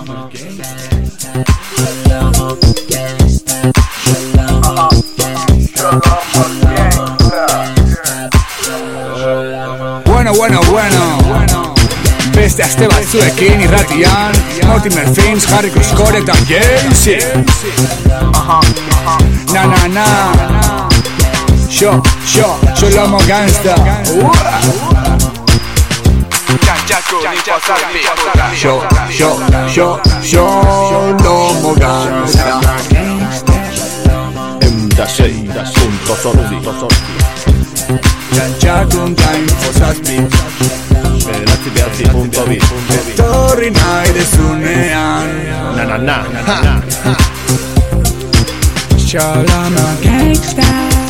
Bueno. Beste aste batzuekin irratian Mortimer Fins, Harry Cruzcore eta Jay-Z. Na Yo Lomo Gangsta. Yo Lomo Gangsta. Txakunta infosazpi Beratzi.bi Torri nahi dezunean Na Shalama Gangsta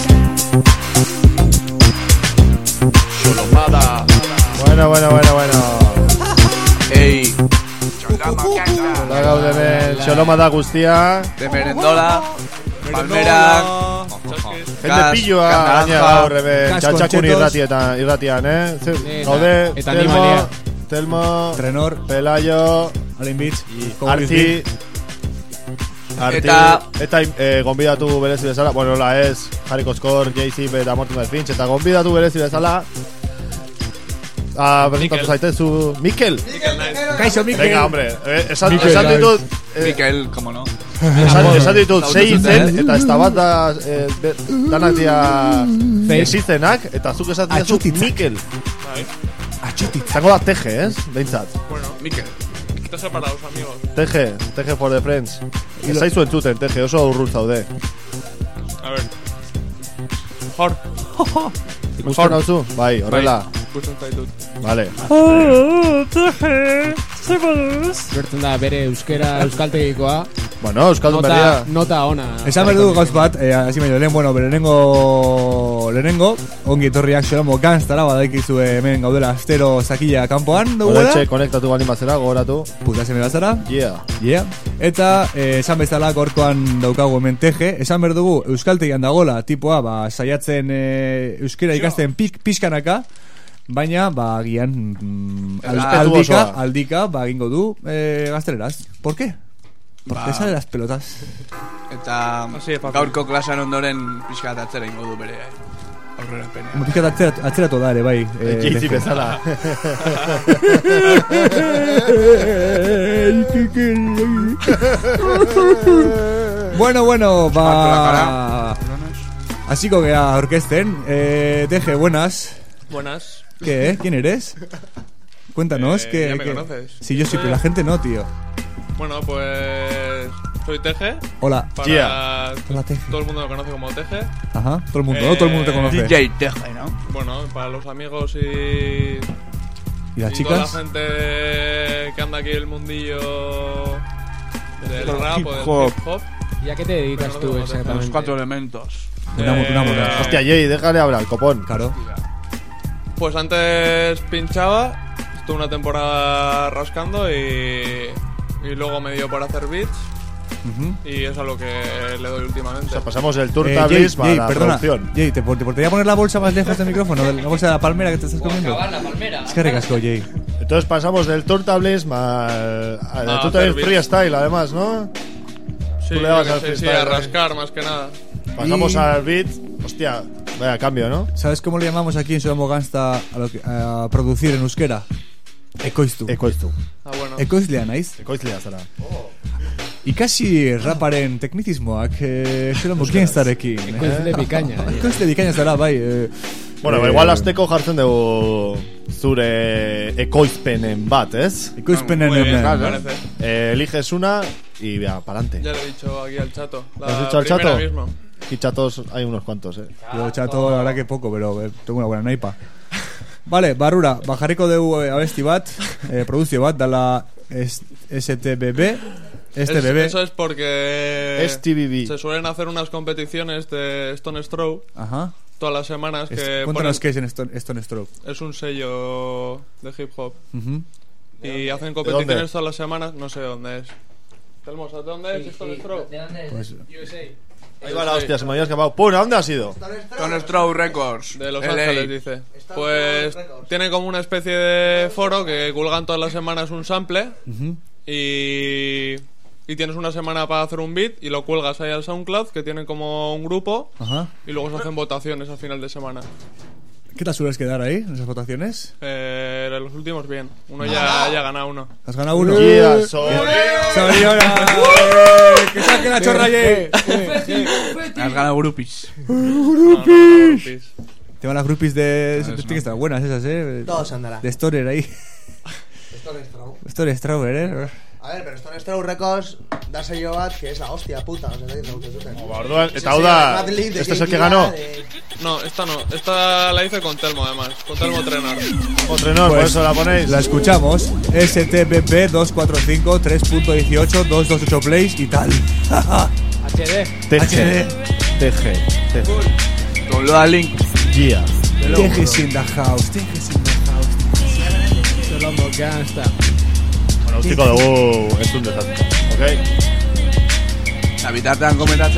Sholomada. Bueno. Ei, Da gaude ben, Sholomada guztia. de merendola, palmera, Jende pilloa gaina gaur eben Txatxakun irratian, Gaude, Eta animalia. Telmo, Trenor, Pelayo, Alin Beach, Arti Eta gonbidatu berezi bezala. Bueno, la ez Harry Cruzcore, Jay-Z eta Mortimer Finch. Eta gonbidatu berezi bezala presentatu zaitezu Mikel. Kaixo Mikel. Venga, hombre, esan ditut Mikel, como no. Esan ditut 6 izen. Eta ez da bat danak dia esizenak. Eta zuk esan ditut Mikel. Zango da Teje, ez? Behintzat Bueno, Mikel. Esto es para los amigos. Teje for the friends. Ez zaizu entzuten, Teje, oso urrut zaude. A ver. Mejor. Ikusten hauzu? Bai, horrela. Ikusten zaitut. Vale. Bertzen da bere euskaltegikoa. Bueno, euskaldun berria. Nota ona. Esan behar du gauz bat, hasi baino lehen, bueno, lehenengo, ongi etorriak Sholomo Gangstara, badaikizu hemen gaudela astero zakila kanpoan, dugu da? Horetxe, konektatu baldin bazera, gogoratu. Puta seme bazara. Yeah. Eta, esan bezala, gorkoan daukagu hemen Teje, esan behar dugu, euskaltegian dagola, tipoa, saiatzen euskera ikasten pixkanaka, baina, agian, aldika, egingo du, gazteleraz. ¿Por qué? Porque sale las pelotas. Eta gaurko klasean ondoren pixkat atzera ingo du bere aurrera penean. Pixkat atzeratu da ere, bai. Jay-Z bezala. Bueno, hasiko gea orkesten. Teje, buenas. Buenas. ¿Qué? ¿Quién eres? Cuéntanos. Ya me conoces. Sí, yo sí, pero la gente no, tío. Bueno, pues soy Teje. Hola. Para Hola, Teje. todo el mundo lo conoce como Teje. Ajá, todo el mundo, ¿no? Todo el mundo te conoce. DJ Teje, ¿no? Bueno, para los amigos y las toda chicas. la gente que anda aquí en el mundillo del rap o del hip hop. ¿Y a qué te dedicas tú exactamente? Los 4 elementos. Una moneda. Hostia, Jay, déjale hablar, el copón. Claro. Pues antes pinchaba, estuve una temporada rascando y luego me dio por hacer beats. Y es a lo que le doy últimamente. O sea, pasamos el tour tablis para la producción. Jay, ¿te podría poner la bolsa más lejos del micrófono? La bolsa de la palmera que te estás comiendo. La palmera. Es que recasco, Jay. Entonces pasamos del tour tablis al tour tablis freestyle, además, ¿no? Sí, Tú le dabas al sí, freestyle, a rascar más que nada. Pasamos al beat. Hostia, vaya cambio, ¿no? ¿Sabes cómo le llamamos aquí en Sholomo Gangsta a producir en euskera? Ekoiztu. Ah, bueno. Ekoizlea naiz. Ekoizlea zara. Ikasi raparen teknizismoak Sholomo Gangstarekin. Ekoizle bikaina. Ekoizle bikaina zara, bai. Bueno, igual azteko jartzen dugu zure ekoizpenen bat, ¿ez? Ekoizpenen Muy bien, hemen. me parece. Eliges una y ya, pa'lante. Ya le he dicho aquí al chato. La ¿Has dicho al primera chato? mismo. Aquí chatos hay unos cuantos, Yo chato, la verdad que poco, pero tengo una buena naipa. Vale, barrura, bajarriko dugu abesti bat, produzio bat, dala STBB. Eso es porque STBB. se suelen hacer unas competiciones de Stone Throw Ajá. todas las semanas que Cuéntanos qué es en Stone Stroke. es un sello de hip hop. Y hacen dónde? competiciones todas las semanas, no sé dónde es. Telmo, ¿sabes dónde es Stone Throw? ¿De dónde es? Pues, USA. Ahí va la hostia, se me había escapado. ¡Pum! ¿A dónde has ido? Con Straw Records. De Los LA. Ángeles, dice. Pues tienen como una especie de foro que colgan todas las semanas un sample y tienes una semana para hacer un beat y lo cuelgas ahí al SoundCloud, que tienen como un grupo. Ajá. Y luego se hacen votaciones al final de semana. ¿Qué tal sueles quedar ahí en esas votaciones? Los últimos bien. Uno ya ha ganado uno. ¿Has ganado uno? Yeah, ¡Sayonara! ¡Que saque la chorra allí! Has ganado groupies. Groupies. Te van las groupies de... Tienen que estar buenas esas, Todos andará. De Stoner ahí. Stoner Strawberry, A ver, pero Stone Straw Records da sello bat, que es la hostia puta. O sea, Orduan, eta hau da, este es el que ganó. No, esta no. Esta la hice con Telmo, además. Con Telmo Trenar. Otrenor, por Pues, eso la ponéis. La escuchamos. STPP 245 3.18 228 plays y tal. HD. TG. TG. Con lo Link. Yeah. Tejes in the house. Tejes in the house. Solombo Gangsta. Bueno, utziko dugu ez dut dezatzen. Ok? La bitartean komentatzen.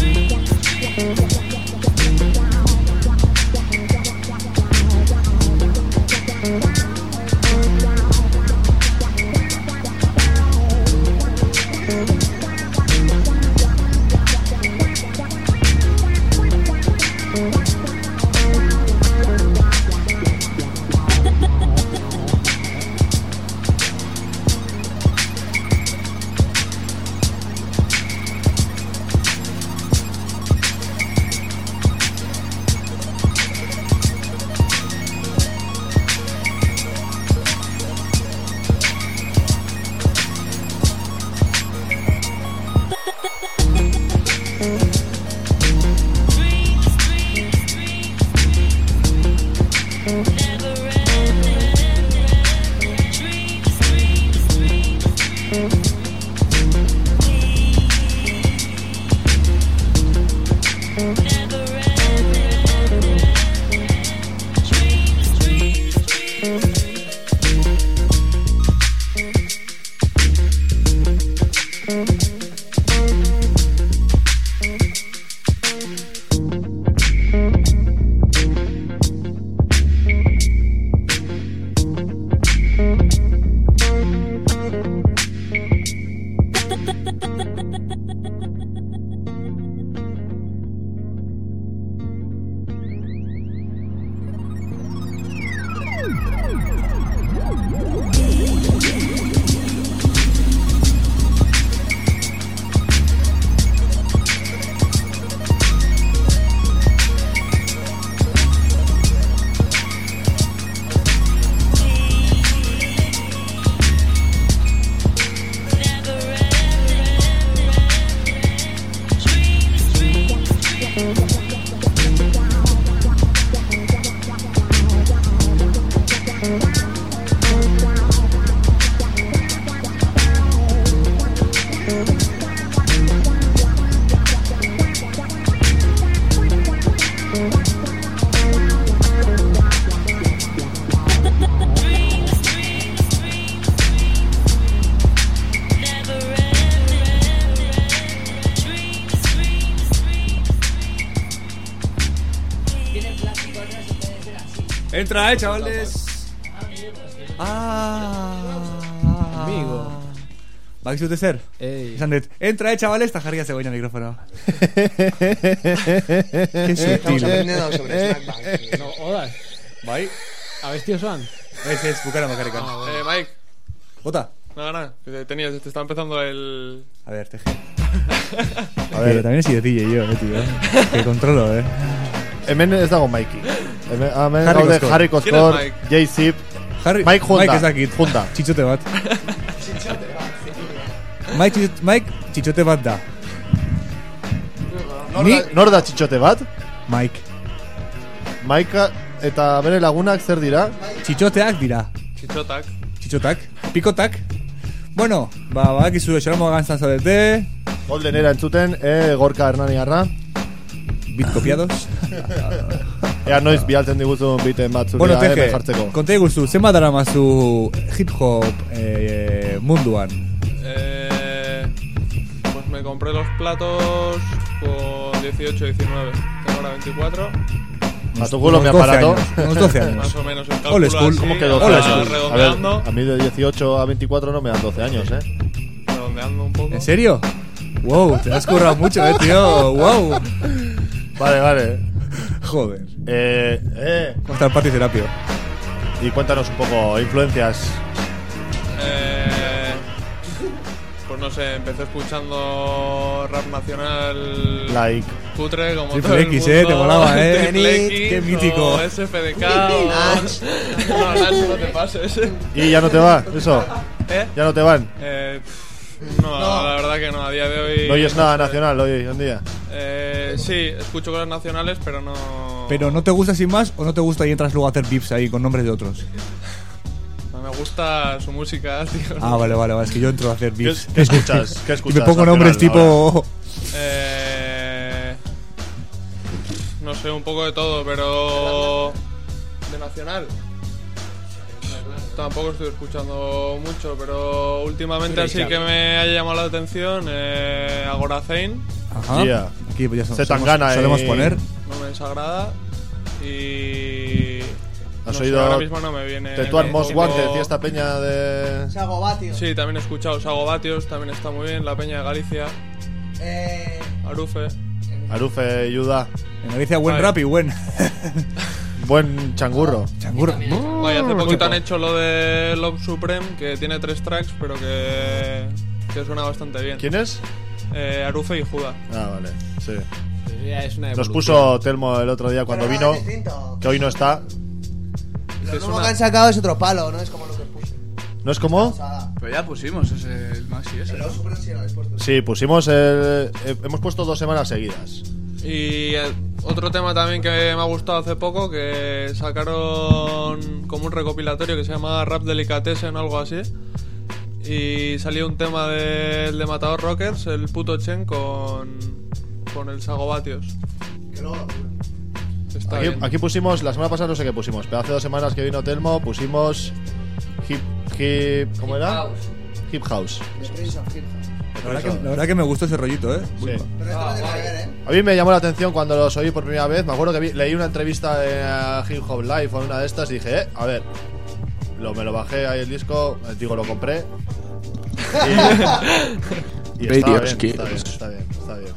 Entra, chavales. Amigo. Bakizute zer? Esan dut, entra, chavales, eta jarria zegoen mikrofono. Qué Estamos sutil. aprendiendo sobre Snackback. No, odas. Bai? Abesti osoan. Ez, bukara makarrikan. Mike, Bota. nada, que te está empezando el... A ver, teje. A ver, también he sido DJ yo, tío. Que controlo, Hemen ez dago Mikey. Hemen Harry gaude Koskor. Harry ¿Quién Koskor, es Mike? J-Zip, Harry, Mike Honda. Mike ez dakit. Honda. Txitxote bat. Mike txitxote bat da. Nor da txitxote bat? Mike. Mike eta bere lagunak zer dira? Txitxoteak dira. Chichotak. Txitxotak. Pikotak. Bueno, badakizu Xeromo Gantzan zaudete. Goldenera entzuten, Gorka Hernaniarra. Bit kopiados. Ea noiz bialtzen diguzun biten batzuk Bueno, dira, teje, jartzeko. konta iguzu, zenbat dara mazu hip-hop munduan? Pues me compré los platos con 18, 19. Tengo ahora 24. A tu culo me Unos 12 aparato. años, unos 12 años. Más o menos el Old cálculo school. así, ¿Cómo que ahora 12 años? A ver, redondeando. a mí de 18 a 24 no me dan 12 años, sondeando un poco. ¿En serio? Wow, te has currado mucho, tío. Wow. Vale. Joder. ¿Cómo está el Pati Serapio? Y cuéntanos un poco, influencias. Pues no sé, empecé escuchando rap nacional Like cutre como Triple todo el X, mundo. te molaba, Triple X, qué mítico. o SFDK o... No, Lance, no te pases. ¿Y ya no te va eso? ¿Ya no te van? No, la verdad que no, a día de hoy... ¿No oyes nada nacional hoy en día? Sí, escucho cosas nacionales, pero no... ¿Pero no te gusta sin más o no te gusta y entras luego a hacer beefs ahí con nombres de otros? Me gusta su música, tío. Ah, vale, es que yo entro a hacer beefs. ¿Qué escuchas? ¿Qué escuchas? Y me pongo nombres tipo... No sé, un poco de todo, pero... ¿De nacional? Tampoco estoy escuchando mucho, pero últimamente así que me ha llamado la atención Agora Zayn. Ajá. Yeah. Aquí pues ya Zetangana solemos poner. No me desagrada. Y... ¿Has no sé, oído ahora mismo no me viene... Tetuán Most tipo- Wanted y esta peña de... Sago Batio. Sí, también he escuchado Sago Batios, también está muy bien. La Peña de Galicia, Arufe. Arufe y Uda? En Galicia buen Vale. rap y buen... Buen changurro. Changurro. Vaya, hace poquito han hecho lo de Love Supreme, que tiene 3 tracks, pero que suena bastante bien. ¿Quién es? Arufe y Juda. Ah, vale, sí. Ya es una Nos evolución. puso Telmo el otro día cuando vino, que hoy no está. Lo nuevo que han sacado es otro palo, no es como lo que puse. ¿No es como? Pero ya pusimos el Maxi ese, ¿no? Sí, pusimos hemos puesto 2 semanas seguidas. Y otro tema también que me ha gustado hace poco, que sacaron como un recopilatorio que se llama Rap Delicatessen o algo así. Y salió un tema de Matador Rockers, el puto Chen, con el Sago Batios. Está bien. Aquí pusimos, la semana pasada no sé qué pusimos, pero hace 2 semanas que vino Telmo pusimos ¿cómo era? Hip House. La verdad que me gustó ese rollito, Sí. Pero esto no tiene que ver, A mí me llamó la atención cuando los oí por primera vez. Me acuerdo que leí una entrevista en Hip Hop Live o en una de estas y dije, a ver, me lo bajé ahí el disco, lo compré. Y Radio está skills. bien.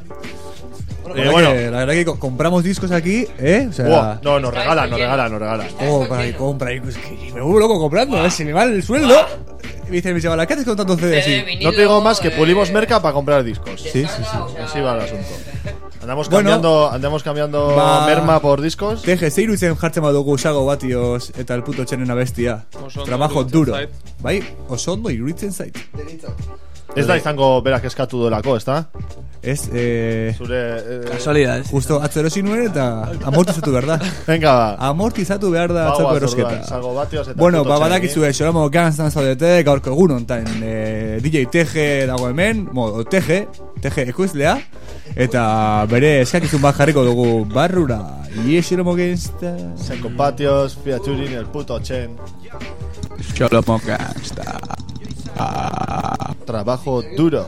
La verdad que compramos discos aquí, o sea... No, nos regalan. Oh, para que compra. Es que me vuelvo loco comprando, se me va el sueldo. Y me dice mi chavala, ¿qué haces con tantos CDs así? No te digo más que pulimos merca para comprar discos. Sí. Así va el asunto. Andamos Bueno, cambiando ba- merma por discos. Teje, zeirutzen jartzen badugu Sago Batios eta el puto txenen abestia. Oso ondo Trabajo iruditzen duro. zait. Bai, oso ondo iruditzen zait. Ez da izango berak eskatu delako, ezta? Ez, Zure... Casualidades. justo atzo erosi nuen eta amortizatu behar da. Venga, ba. Amortizatu behar da atzoko erosketa. Salgo Batios eta Bueno, puto badakizue, Xoramo Ganzan zaudete, gaurko egun ontan DJ Teje dago hemen, Teje ekoizlea, eta bere eskakizun bat jarriko dugu barrura. Y Xoramo Ganzan... Psycho Batios, featuring el puto Chen. Cholo Gangsta. Trabajo duro.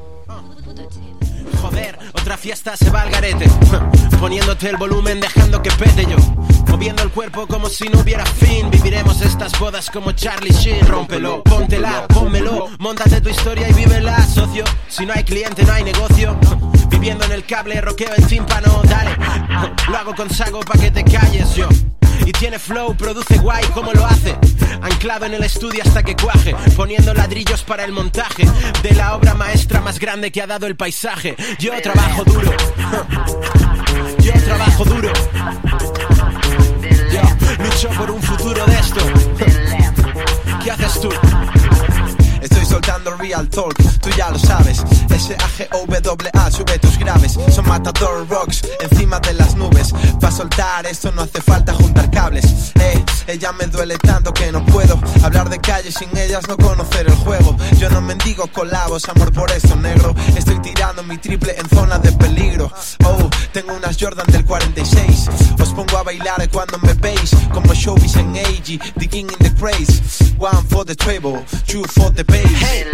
Joder, otra fiesta se va al garete. Poniéndote el volumen, dejando que pete yo. Moviendo el cuerpo como si no hubiera fin. Viviremos estas bodas como Charlie Sheen. Rómpelo, póntela, pónmelo. Móntate tu historia y vívela, socio. Si no hay cliente, no hay negocio. Viviendo en el cable, roqueo el tímpano, dale. Lo hago con Sago pa' que te calles yo. Y tiene flow, produce guay, ¿cómo lo hace? Anclado en el estudio hasta que cuaje, poniendo ladrillos para el montaje de la obra maestra más grande que ha dado el paisaje. Yo trabajo duro. Yo trabajo duro. Yo lucho por un futuro de esto. ¿Qué haces tú? Estoy soltando real talk, tú ya lo sabes. SAGOWA, sube tus graves. Son Matador Rocks, encima de las nubes. Pa' soltar esto no hace falta juntar cables. Ella me duele tanto que no puedo hablar de calle sin ellas, no conocer el juego. Yo no mendigo colabos, amor por eso negro. Estoy tirando mi triple en zona de peligro. Oh, tengo unas Jordan del 46. Os pongo a bailar cuando me veis, como showbiz en AG, digging in the craze. One for the treble, two for the bass. Hey.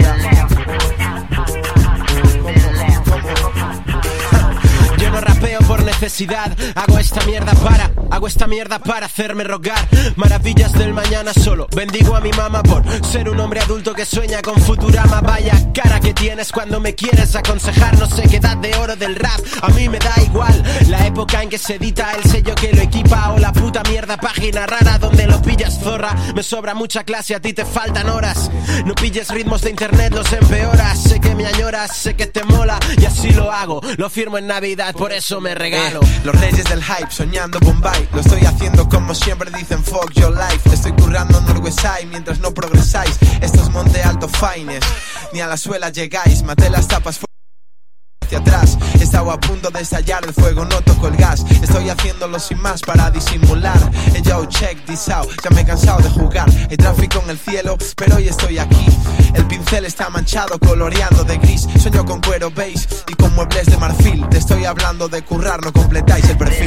Yo no rapeo por necesidad. Hago esta mierda para hacerme rogar maravillas del mañana solo. Bendigo a mi mamá por ser un hombre adulto que sueña con Futurama. Vaya cara que tienes cuando me quieres aconsejar. No sé qué edad de oro del rap, a mí me da igual la época en que se edita, el sello que lo equipa o la puta mierda página rara donde lo pillas, zorra. Me sobra mucha clase, a ti te faltan horas. No pilles ritmos de internet, los empeoras. Sé que me añoras, sé que te mola y así lo hago. Lo firmo en Navidad, por eso me regalo. Los reyes del hype soñando Bombay. Lo estoy haciendo como siempre dicen, fuck your life. Estoy currando en Norwestside mientras no progresáis. Esto es Monte Alto Fines, ni a la suela llegáis. Maté las tapas hacia atrás, estaba a punto de estallar el fuego, no toco el gas. Estoy haciéndolo sin más para disimular. Hey yo, check this out, ya me he cansado de jugar. Hay tráfico en el cielo, pero hoy estoy aquí. El pincel está manchado, coloreando de gris. Sueño con cuero beige y con muebles de marfil. Te estoy hablando de currar, no completáis el perfil.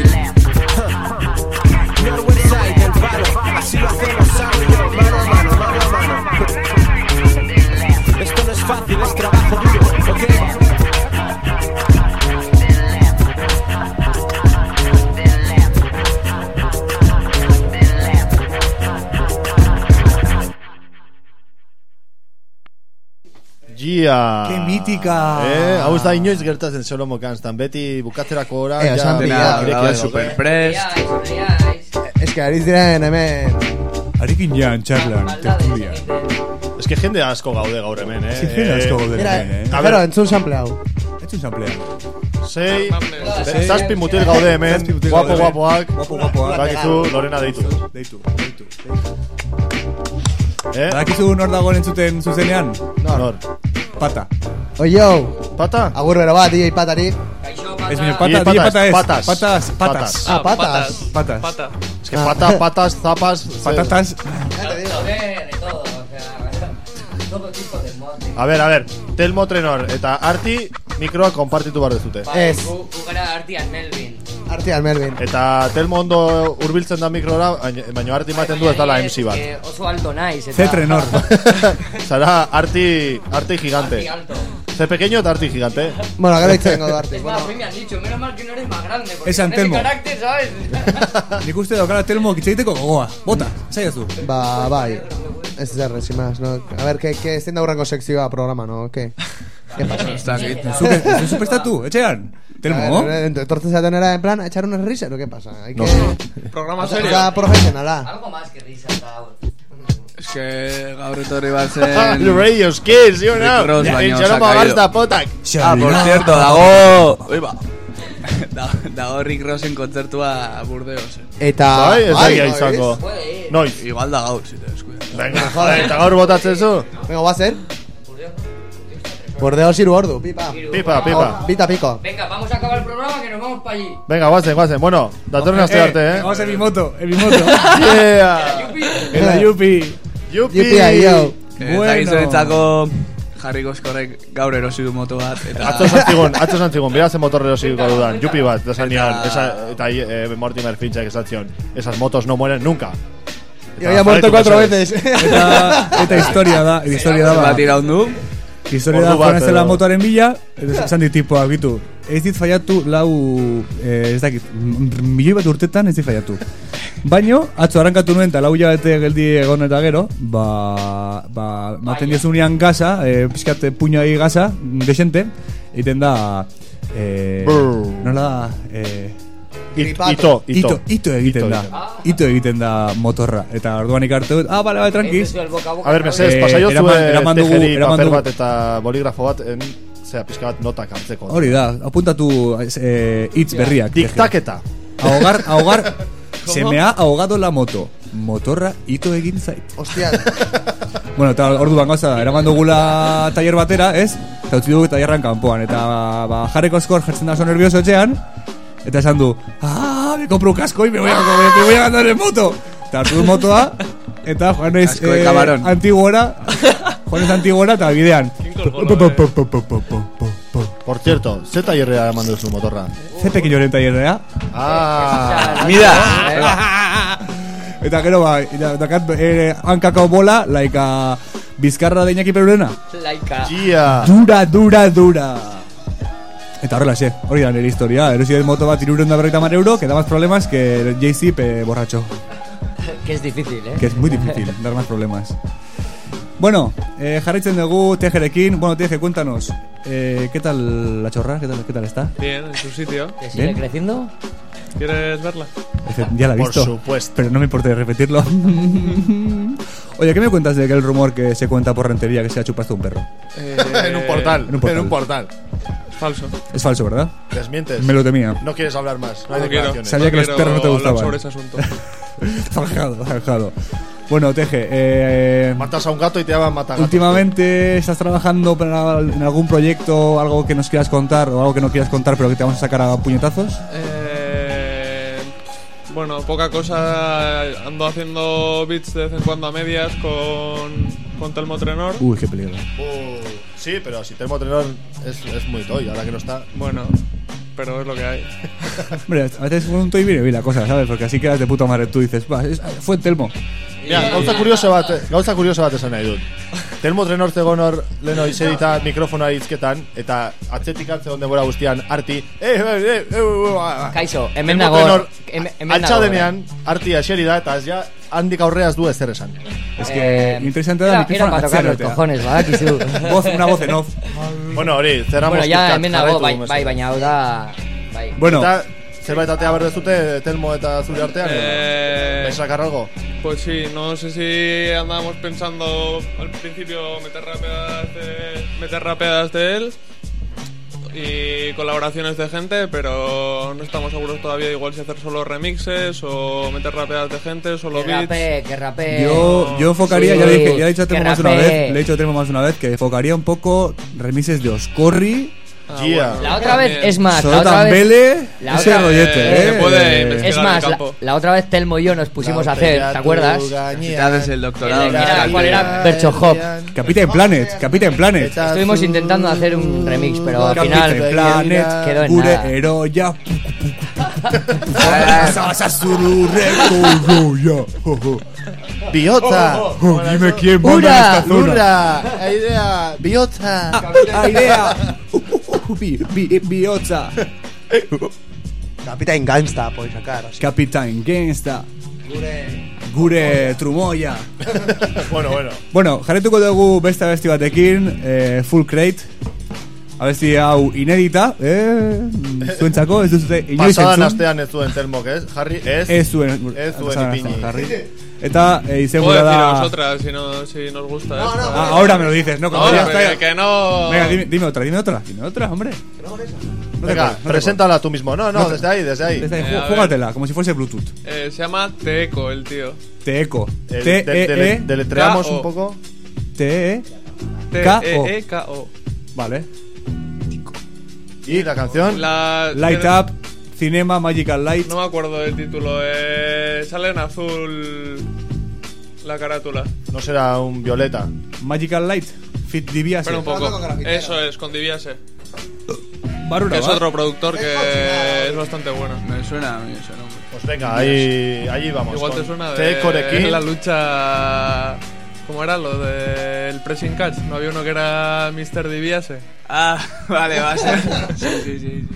Norwestside, el palo, así lo hacemos, mano a mano, mano a mano. Esto no es fácil, es trabajo duro, ¿ok? Gia. ¡Qué mítica! Hau ez da inoiz gertatzen Solomo Kanstan. Beti bukatzerako ora. Esan Graba superprest. Es que ariz diren hemen. Arikin jan, txarlan, tertulia. Es que jende asko gaude gaur hemen, Sí, jende asko gaude Mira, hemen, pero entzun sample hau. Entzun samplea. Sei, zazpi mutil gaude hemen. Guapoak. Bakizu, Lorena deitu. Deitu. Badakizu nor dagoen entzuten zuzenean? Nor. Pata. Oio. Pata? Agur bero bat, DJ Patari. Ez mire, pata es. Patas. Patas. Ah, patas. Pata. Es que patas, zapas. Patatas. Ya te digo. De todo, o sea, todo tipo de mote. A ver, Telmo Trenor eta Arti mikroa konpartitu behar dezute. Ez. Gugara Artian Melvin. Artian Melvin. Eta Telmo ondo hurbiltzen da mikrora, baina Arti maten du ez dala MC bat. Oso alto naiz. C Trenor. Zara Arti gigante. Arti alto. C pequeño eta Arti gigante. Bueno, gero ditzen godo Arti. Es más, me han dicho, menos mal que no eres más grande. Porque Es Antelmo. con ese carácter, ¿sabes? Nik uste daukala Telmo kitzeiteko gogoa. Bota, zaiazu. Bai. Ez zerre, sin más, ¿no? A ver, ¿qué zein da urrengo sekzioa programa, no? ¿Qué pasa? ¿Ez superstatu, etxean? Telmo? Entonces zaten era en plan a echar unas risas, ¿o qué pasa? Hay que... Programa serio. Profesionala. Algo más que risa, cabrón. Es que gaur etorri bat zen... The radio skills, you know. baino Solomo Gazta potak. Por cierto, dago... Dago Rick Rossen kontzertua Burdeos. Eta... Bai, ez daia izango. Noiz. Igual da gaur, si te descuidas. Venga, joder, eta gaur botatzen zu. Venga, va a ser. Bordeo siru ordu, pipa. Pita pico. Venga, vamos a acabar el programa que nos vamos para allí. Venga, guazen. Bueno, datorren aste arte, Vamos en mi moto. Yeah. En la Yupi. Yupi ahí, yo. Bueno. Jarri Goskorrek gaur erosi du moto bat. Atzo zantzigun, bera zen motor erosiko dudan. Yupi bat, desanian. Eta Mortimer Finchak esatzion. Esas motos no mueren nunca. Y había muerto 4 veces. Eta historia da. Bat iraundu. Historia da joan zela motoaren bila. Esan dit tipo agitu. Ez dit faiatu lau... Ez dakit, milioi bat urtetan ez dit faiatu. Baino, atzo arrankatu nuen eta lau hilabete geldi egon eta gero, maten diozunean gaza, pixkat puñoi gaza, desente, egiten da... Nola da... Ito egiten da motorra. Eta orduan ikartu dut, bale, tranquiz. A ver, mesez, pasaiotzu tejeri paper bat eta boligrafo bat zera, pixka bat notak hartzeko. Hori da, apuntatu hitz berriak. Diktaketa. Ahogar, se me ha ahogado la moto. Motorra ito egin zait. Hostia. Bueno, eta orduan gauza da, eraman dugula taller batera, ez? Eta utzi dugu tallerran kanpoan. Eta jarreko skor jertzen da oso nervioso etxean. Eta esan du, me compro un casco y me voy a andar en moto. Eta hartu du motoa. Eta Juanes Antiguora eta bidean. Por cierto, ze tallerrea eman duzu motorra? Ze pequeñoren tallerrea. Mira. Eta gero dakat hankako bola, laika bizkarra de Iñaki Perurena. Laika. Gia. Dura. Eta horrelaxe, hori da nire historia. Erosi den moto bat 350 euro, que da más problemas que el J-Zip borracho. Que es difícil, Que es muy difícil dar más problemas. Bueno, jarraitzen dugu Tejerekin. Bueno, Teje, cuéntanos, ¿qué tal la chorra? ¿Qué tal está? Bien, en su sitio. ¿Que sigue creciendo? ¿Quieres verla? Ya la he visto. Por supuesto. Pero no me importa repetirlo. Oye, ¿qué me cuentas de aquel rumor que se cuenta por Rentería que se ha chupado un perro? En un portal. En un portal. Falso. Es falso, ¿verdad? Desmientes. Me lo temía. No quieres hablar más. No hay No quiero. declaraciones. Sabía que los perros no te gustaban. Sobre ese asunto. Zanjado. Bueno, Teje, matas a un gato y te llaman matagato. últimamente estás trabajando en algún proyecto, algo que nos quieras contar o algo que no quieras contar pero que te vamos a sacar a puñetazos. Bueno, poca cosa. Ando haciendo beats de vez en cuando a medias con Telmo Trenor. Uy, qué peligro. Sí, pero si Telmo Trenor es muy toy, ahora que no está. Bueno, pero es lo que hay. Hombre, a veces con un toy viene bien la cosa, ¿sabes? Porque así quedas de puta madre. Tú dices, fue Telmo. Mira, gauza kurioso bat esan nahi dut. Telmo Trenor zegonor leno izedita mikrofonoa hizketan eta atzetik hartze denbora guztian arti Kaixo, hemen nago. Altxa denean arti aseri da eta ja handik aurreaz du ezer esan. Es que interesante da Era para tocar los cojones, badakizu. Una voz en off. Bueno, hori, zerramos. Bueno, ya hemen nago, bai, baina hau da. Bai. Bueno, zerbait atea berdezute Telmo eta zure artean? ¿Vais a sacar algo? Pues sí, no sé si andábamos pensando al principio meter rapeadas de él y colaboraciones de gente, pero no estamos seguros todavía igual si hacer solo remixes o meter rapeadas de gente, solo beats. Que rapee. Yo enfocaría, Sí, ya le he dicho a Telmo más de una rapee. vez, le he dicho a Telmo más de una vez que enfocaría un poco remixes de Oscorri. Yeah. Bueno, La otra vez, también. es más, la Solo otra vez. Tambele, la ese otra- rollete, se puede investigar Es el más, campo. la otra vez Telmo y yo nos pusimos a hacer, ¿te acuerdas? Si te haces el doctorado. ¿Cuál era? Bercho Hop. Captain Planet. Estuvimos intentando hacer un remix, pero al Captain final Planet, quedó en gure nada. eroia. Sasasuru rekoya. Bihotza! Dime quién manda en esta zona. Lurra! Airea! Bihotza! Airea. Bihotza. Capitán Gangsta, podéis sacar. Captain Gangsta. Gure trumoia. Bueno. Bueno, jarretuko dugu beste abesti batekin, Full Crate. Abesti hau inédita, zuentzako, ez duzute inoiz Pasadan entzun. astean ez zuen Telmok, ez? Jarri, ez? Ez zuen zuen ipini. Eta izen Puedo gura decir a da... vosotras si nos gusta esto. Ahora me lo dices, ¿no? Cuando Ahora, ya está- que no. Venga, dime otra, hombre. Venga, preséntala tú mismo. No, desde ahí. Desde ahí, a ver. júgatela, como si fuese Bluetooth. Se llama Teeco el tío. Teeco. T-E-E. Deletreamos K-O. un poco. T-E-K-O. T-E-E-K-O. Vale. Y la canción. Light Up, Cinema, Magical Light. No me acuerdo del título. Sale en azul la carátula. No será un violeta. Magical Light, Fit Diviase. Espera un poco. Eso es, con Diviase. Barura, Que es va. otro productor que es bastante bueno. Me suena a mí ese nombre. Pues venga, allí vamos. Igual te con suena Teeco de Rekin. la lucha. ¿Cómo era lo del pressing catch? ¿No había uno que era Mr. Diviase? Ah, vale, va a ser. Sí.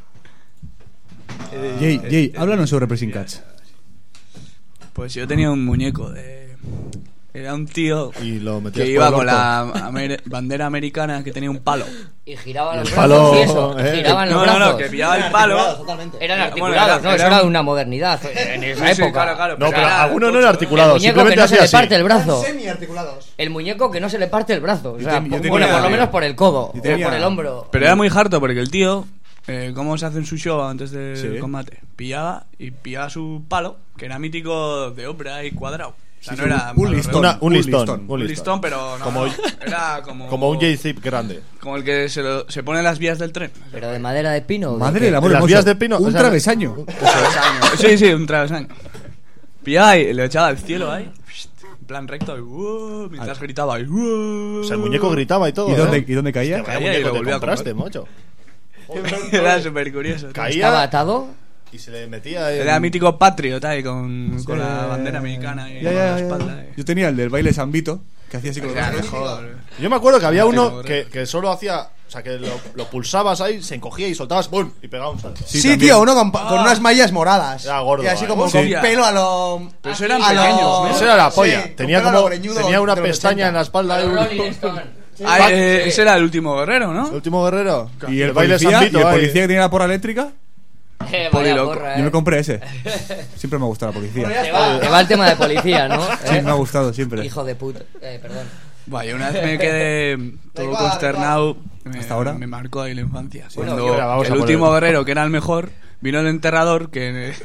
Jay, háblanos sobre Pressing Catch. Pues yo tenía un muñeco de... Era un tío Y lo metías que por iba el con orto. la bandera americana que tenía un palo. Y giraban los El brazos palo, y eso. Giraban los brazos. No, que pillaba el palo. Eran Bueno, articulados, ¿no? Eso era de una modernidad en esa Sí, época. claro. No, pero era algunos no tocho, eran articulados. El muñeco que Simplemente no se hacía le así. parte el brazo. Semi-articulados. El muñeco que no se le parte el brazo. O sea, Yo tenía- bueno, por lo menos por el codo. O tenía- por el hombro. Pero era muy harto porque el tío, ¿cómo se hace en su show antes del Sí. combate? Pillaba su palo, que era mítico de obra y cuadrado. O sea, Sí, no era un malo, listón. redondo. Un listón. listón. Un listón, pero no, Como- era como... Como un J-Zip grande. Como el que se pone en las vías del tren. Pero de madera de pino. Madre del amor Las hermoso. vías de pino, Un o sea, travesaño. Sí, un travesaño. Pillaba y lo echaba al cielo ahí, en plan recto, y mientras gritaba. Y, O sea, el muñeco gritaba y todo. ¿Y dónde, ¿eh? y dónde caía? Vaya Caía y muñeco lo te volvía a compraste, comer. mocho. Era súper curioso. ¿Estaba Caía atado? y se le metía Era mítico Patriot ahí con la bandera americana y Ya, en ya, la ya. espalda. Yo tenía el del baile San Vito, que hacía así con los Era brazos. mejor. Yo me acuerdo que había No uno tengo que solo hacía... O sea, que lo pulsabas ahí, se encogía y soltabas, ¡pum! Y pegaba un salto. Sí, tío, uno con unas mallas moradas. Era gordo. Y así como Sí. con pelo a lo. Pero eso eran a lo- pequeños, ¿no? Eso era la polla. Sí, tenía con pelo como greñudo tenía una de los pestaña 80. en la espalda. Los y Rolling Stones. Sí. Ese era el último guerrero, El ¿no? último guerrero. ¿Y el baile policía, santito, ¿y el ahí. policía que tenía la porra eléctrica? Vaya Poliloco. porra, Yo me compré ese. Siempre me ha gustado la policía. Te va el tema de policía, ¿no? Sí, me ha gustado siempre. Hijo de puta. Perdón. Vaya, una vez me quedé todo igual, consternado. ¿Hasta ahora? Me marcó ahí la infancia. Bueno, Cuando y ahora vamos el a último poner- guerrero, que era el mejor, vino el enterrador, que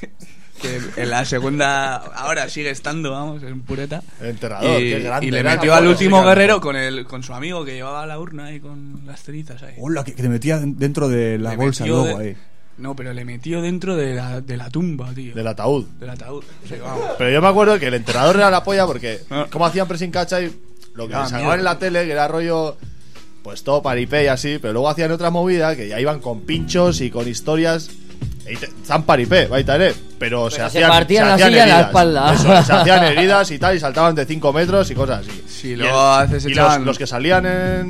en la segunda, ahora sigue estando, vamos, en pureta. El enterrador, qué grande. Y le era. metió al Bueno, último sí, guerrero con su amigo que llevaba la urna ahí con las cerizas ahí. Hola, que te metía dentro de la Le bolsa metió luego de- ahí. No, pero le metió dentro de la tumba, tío. Del ataúd. Del ataúd. Sí, vamos. Pero yo me acuerdo que el enterrador era la polla porque Ah. como hacían pressing catch ahí, lo que Ah, sacaban mierda. en la tele, que era rollo pues todo paripé y así, pero luego hacían otra movida que ya iban con pinchos y con historias tan paripé, baitaré, pero se hacían partían la hacían silla en la heridas. espalda. Eso, se hacían heridas y tal y saltaban de 5 metros y cosas así. Sí, Y luego a veces y echaban- los que salían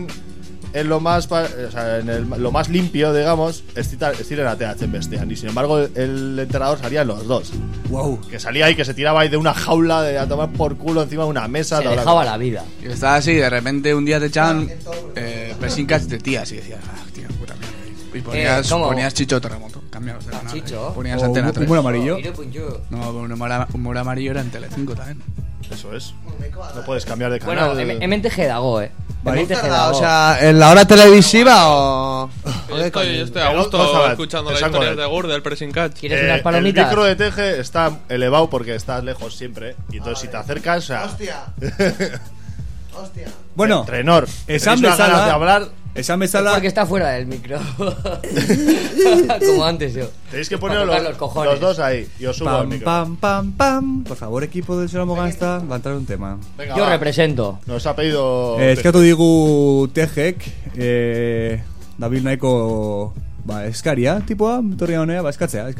en lo más o sea, lo más limpio, digamos, estiran a TH en Bestian. Y sin embargo, el enterrador salía en los dos. Wow. Que salía ahí, que se tiraba ahí de una jaula a tomar por culo encima de una mesa. Se toda la dejaba cosa. la vida. Y estaba así, de repente un día te echaban pressing catch de tías y decías, tío, puta mierda. Y ¿cómo? ponías Chicho Terremoto, cambiabas de canal. Chicho? Ponías O Antena un 3. humor amarillo. No, humor amarillo era en Telecinco también. Eso es. No puedes cambiar de Bueno, canal. MNTG Dago, Vale. MNTG Dago. O sea, ¿en la hora televisiva o.? Yo estoy a Pero, gusto vamos a ver, escuchando las pensando historias en- de Gur del pressing catch. ¿Quieres unas el palomitas? micro de Teje está elevado porque estás lejos siempre. Y entonces, si te acercas, o sea, Hostia. Hostia. Bueno, Trenor, Esan tenéis unas ganas de bezala, hablar, esan Es bezala, porque está fuera del micro. Como antes yo. tenéis que Para poner tocar los, los cojones. los dos ahí. Y os subo al pam, micro. pam, pam, pam. Por favor, equipo del Solamo Gangsta, va a entrar un tema. Venga, Yo va. represento. Nos ha pedido. Eskatu digu Tejek, Dabil nahiko eskaria, tipoa, torria honea, eskatzea.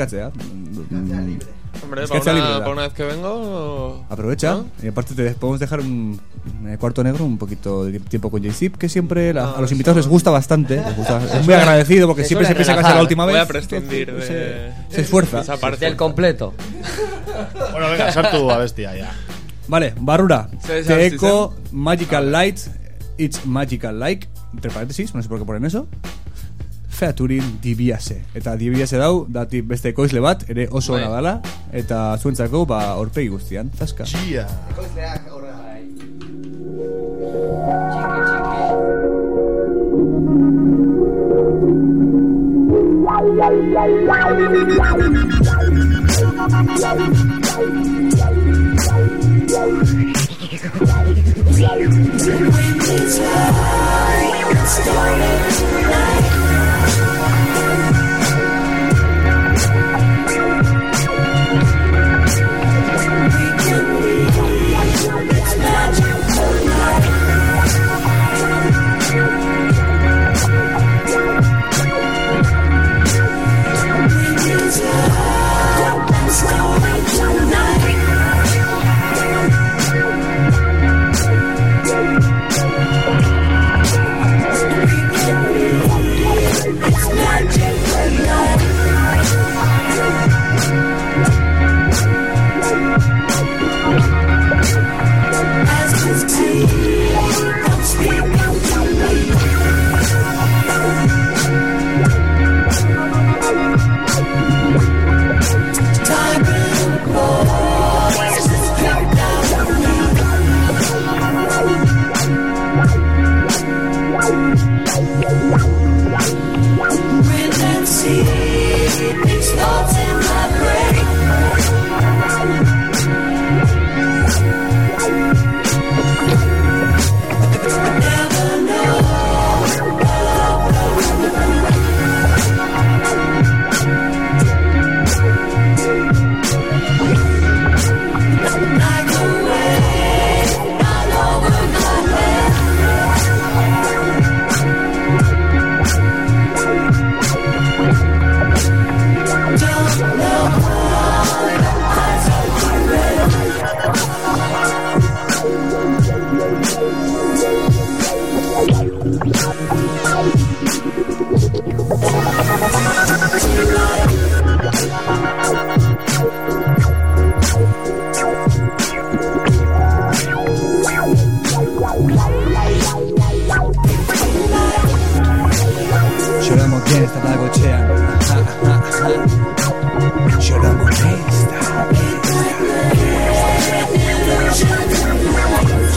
Hombre, Es que está libre, para una vez que vengo. Aprovecha. ¿no? Y aparte te podemos dejar un cuarto negro, un poquito de tiempo con J-Zip, que siempre a los invitados les gusta bastante. Es muy agradecido porque Se siempre se suele piensa casi relajar. la última vez. Voy a prescindir de. Se esfuerza. esa parte. Del completo. Bueno, venga, Sartu a bestia ya. Vale, Barrura. Sí, Te sí, eco Magical Light, It's Magical Like, entre paréntesis, no sé por qué ponen eso. Featuring Dibiase. Eta Dibiase dau, dati beste ekoizle bat, ere oso Bai. ona dala. Eta zuentzako, aurpegi guztian, zaska. Chia.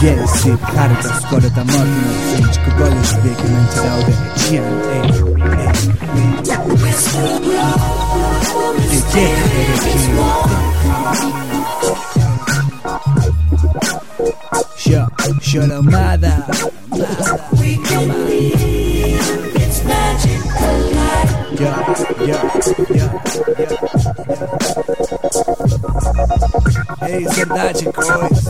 Jesse, Harris, Coreta, Martin, Finch, Kogolish, Big, Mental Aude, Chian, Shalomada. We can believe it's magical life. Ej, serdačeko,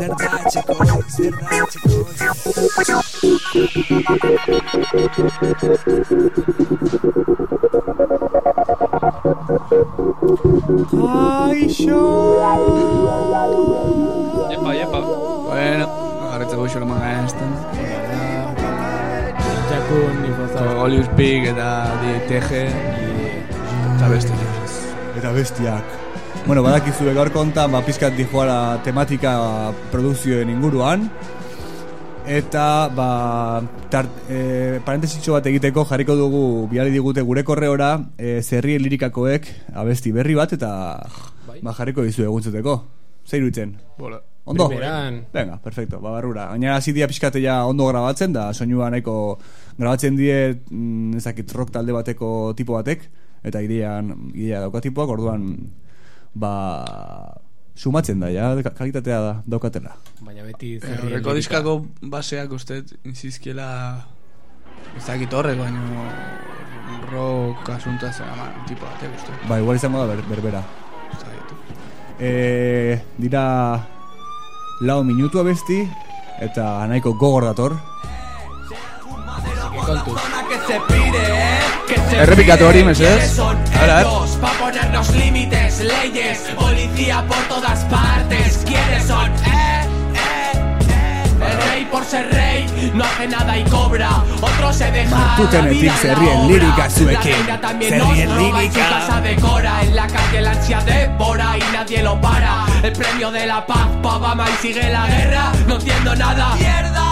Yepa. Bueno, jarretzeko Shalomada esten. Jakun, Olius Pig eta DTG eta bestiak. Bueno, badakizu gaurko hontan pizkat dijoala tematika produkzioen inguruan. Eta parentesitxo bat egiteko jarriko dugu bidali digute gure korreora Zerrien Lirikakoek abesti berri bat eta jarriko dizu eguntzuteko. Zer iruditzen? Ondo? Venga, perfecto, barrura. Gainera hasi dia pizkatea ondo grabatzen da, soinua nahiko grabatzen die ezakit rock talde bateko tipo batek eta idea dauka tipoak, orduan sumatzen da, ja, kalitatea da daukatela. Baina beti horreko diskako baseak uste insizkiela ezakit horrek, baina rock asunta zera tipo batek uste. Igual izango da berbera. Dira 4 minutu abesti eta nahiko gogor dator. Errepikatu hori, mesedez. A ver. Pa ponernos límites, leyes, policía por todas partes. ¿Quiénes son? El rey por ser rey no hace nada y cobra. Otro se deja la vida Zerrien Lirika zuekin. Zerrien Lirika. Su casa decora, en la calle la ansia devora y nadie lo para. El premio de la paz pa' Obama y sigue la guerra. No entiendo nada. ¡Mierda!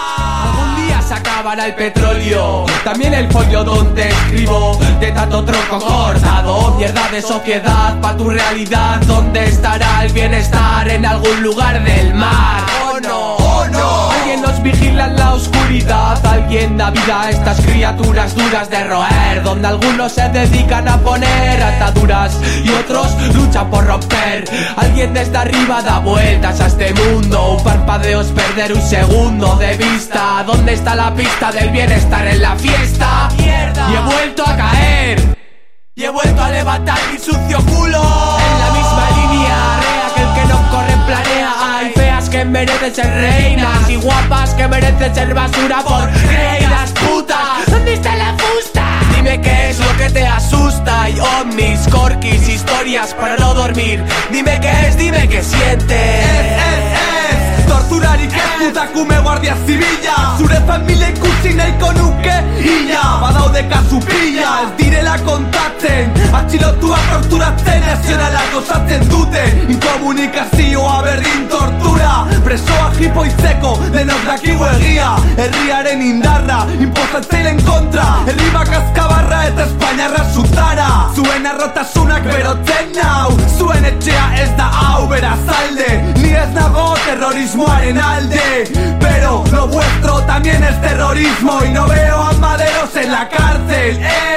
Algún día se acabará el petróleo, también el folio donde escribo, de tanto tronco cortado. Mierda de sociedad pa' tu realidad. ¿Dónde estará el bienestar? En algún lugar del mar. ¿O no? ¿O no? Alguien nos vigila en la oscuridad, alguien da vida a estas criaturas duras de roer, donde algunos se dedican a poner ataduras y otros luchan por romper. Alguien desde arriba da vueltas a este mundo, un parpadeo es perder un segundo de vista. ¿Dónde está la pista del bienestar en la fiesta? ¡Mierda! Y he vuelto a caer, y he vuelto a levantar mi sucio culo. En la misma línea, aquel que no corre planea. Hay feas que merecen ser reinas y guapas que merecen ser basura por creídas putas. ¿Dónde está la fusta? Dime qué es lo que te asusta. Y ovnis, corquis, historias para no dormir. Dime qué es, dime qué sientes. Torturarik ez putakume guardia zibila. Zure familia ikusi nahiko nuke hila. Badaude kasu pila, ez direla kontatzen. Atxilotua torturatzen, nazionala gozatzen dute. Inkomunikazioa berdin tortura. Presoa jipoizeko, denok dakigu egia. Herriaren indarra, inpozatzeilen kontra. Herri bakazkabarra eta Espainiarra zutara. Zuen arrotasunak berotzen nau. Zuen etxea ez da hau berazalde. Ni ez nago terrorismoaren alde, pero lo vuestro también es terrorismo. Y no veo a Maderos en la cárcel.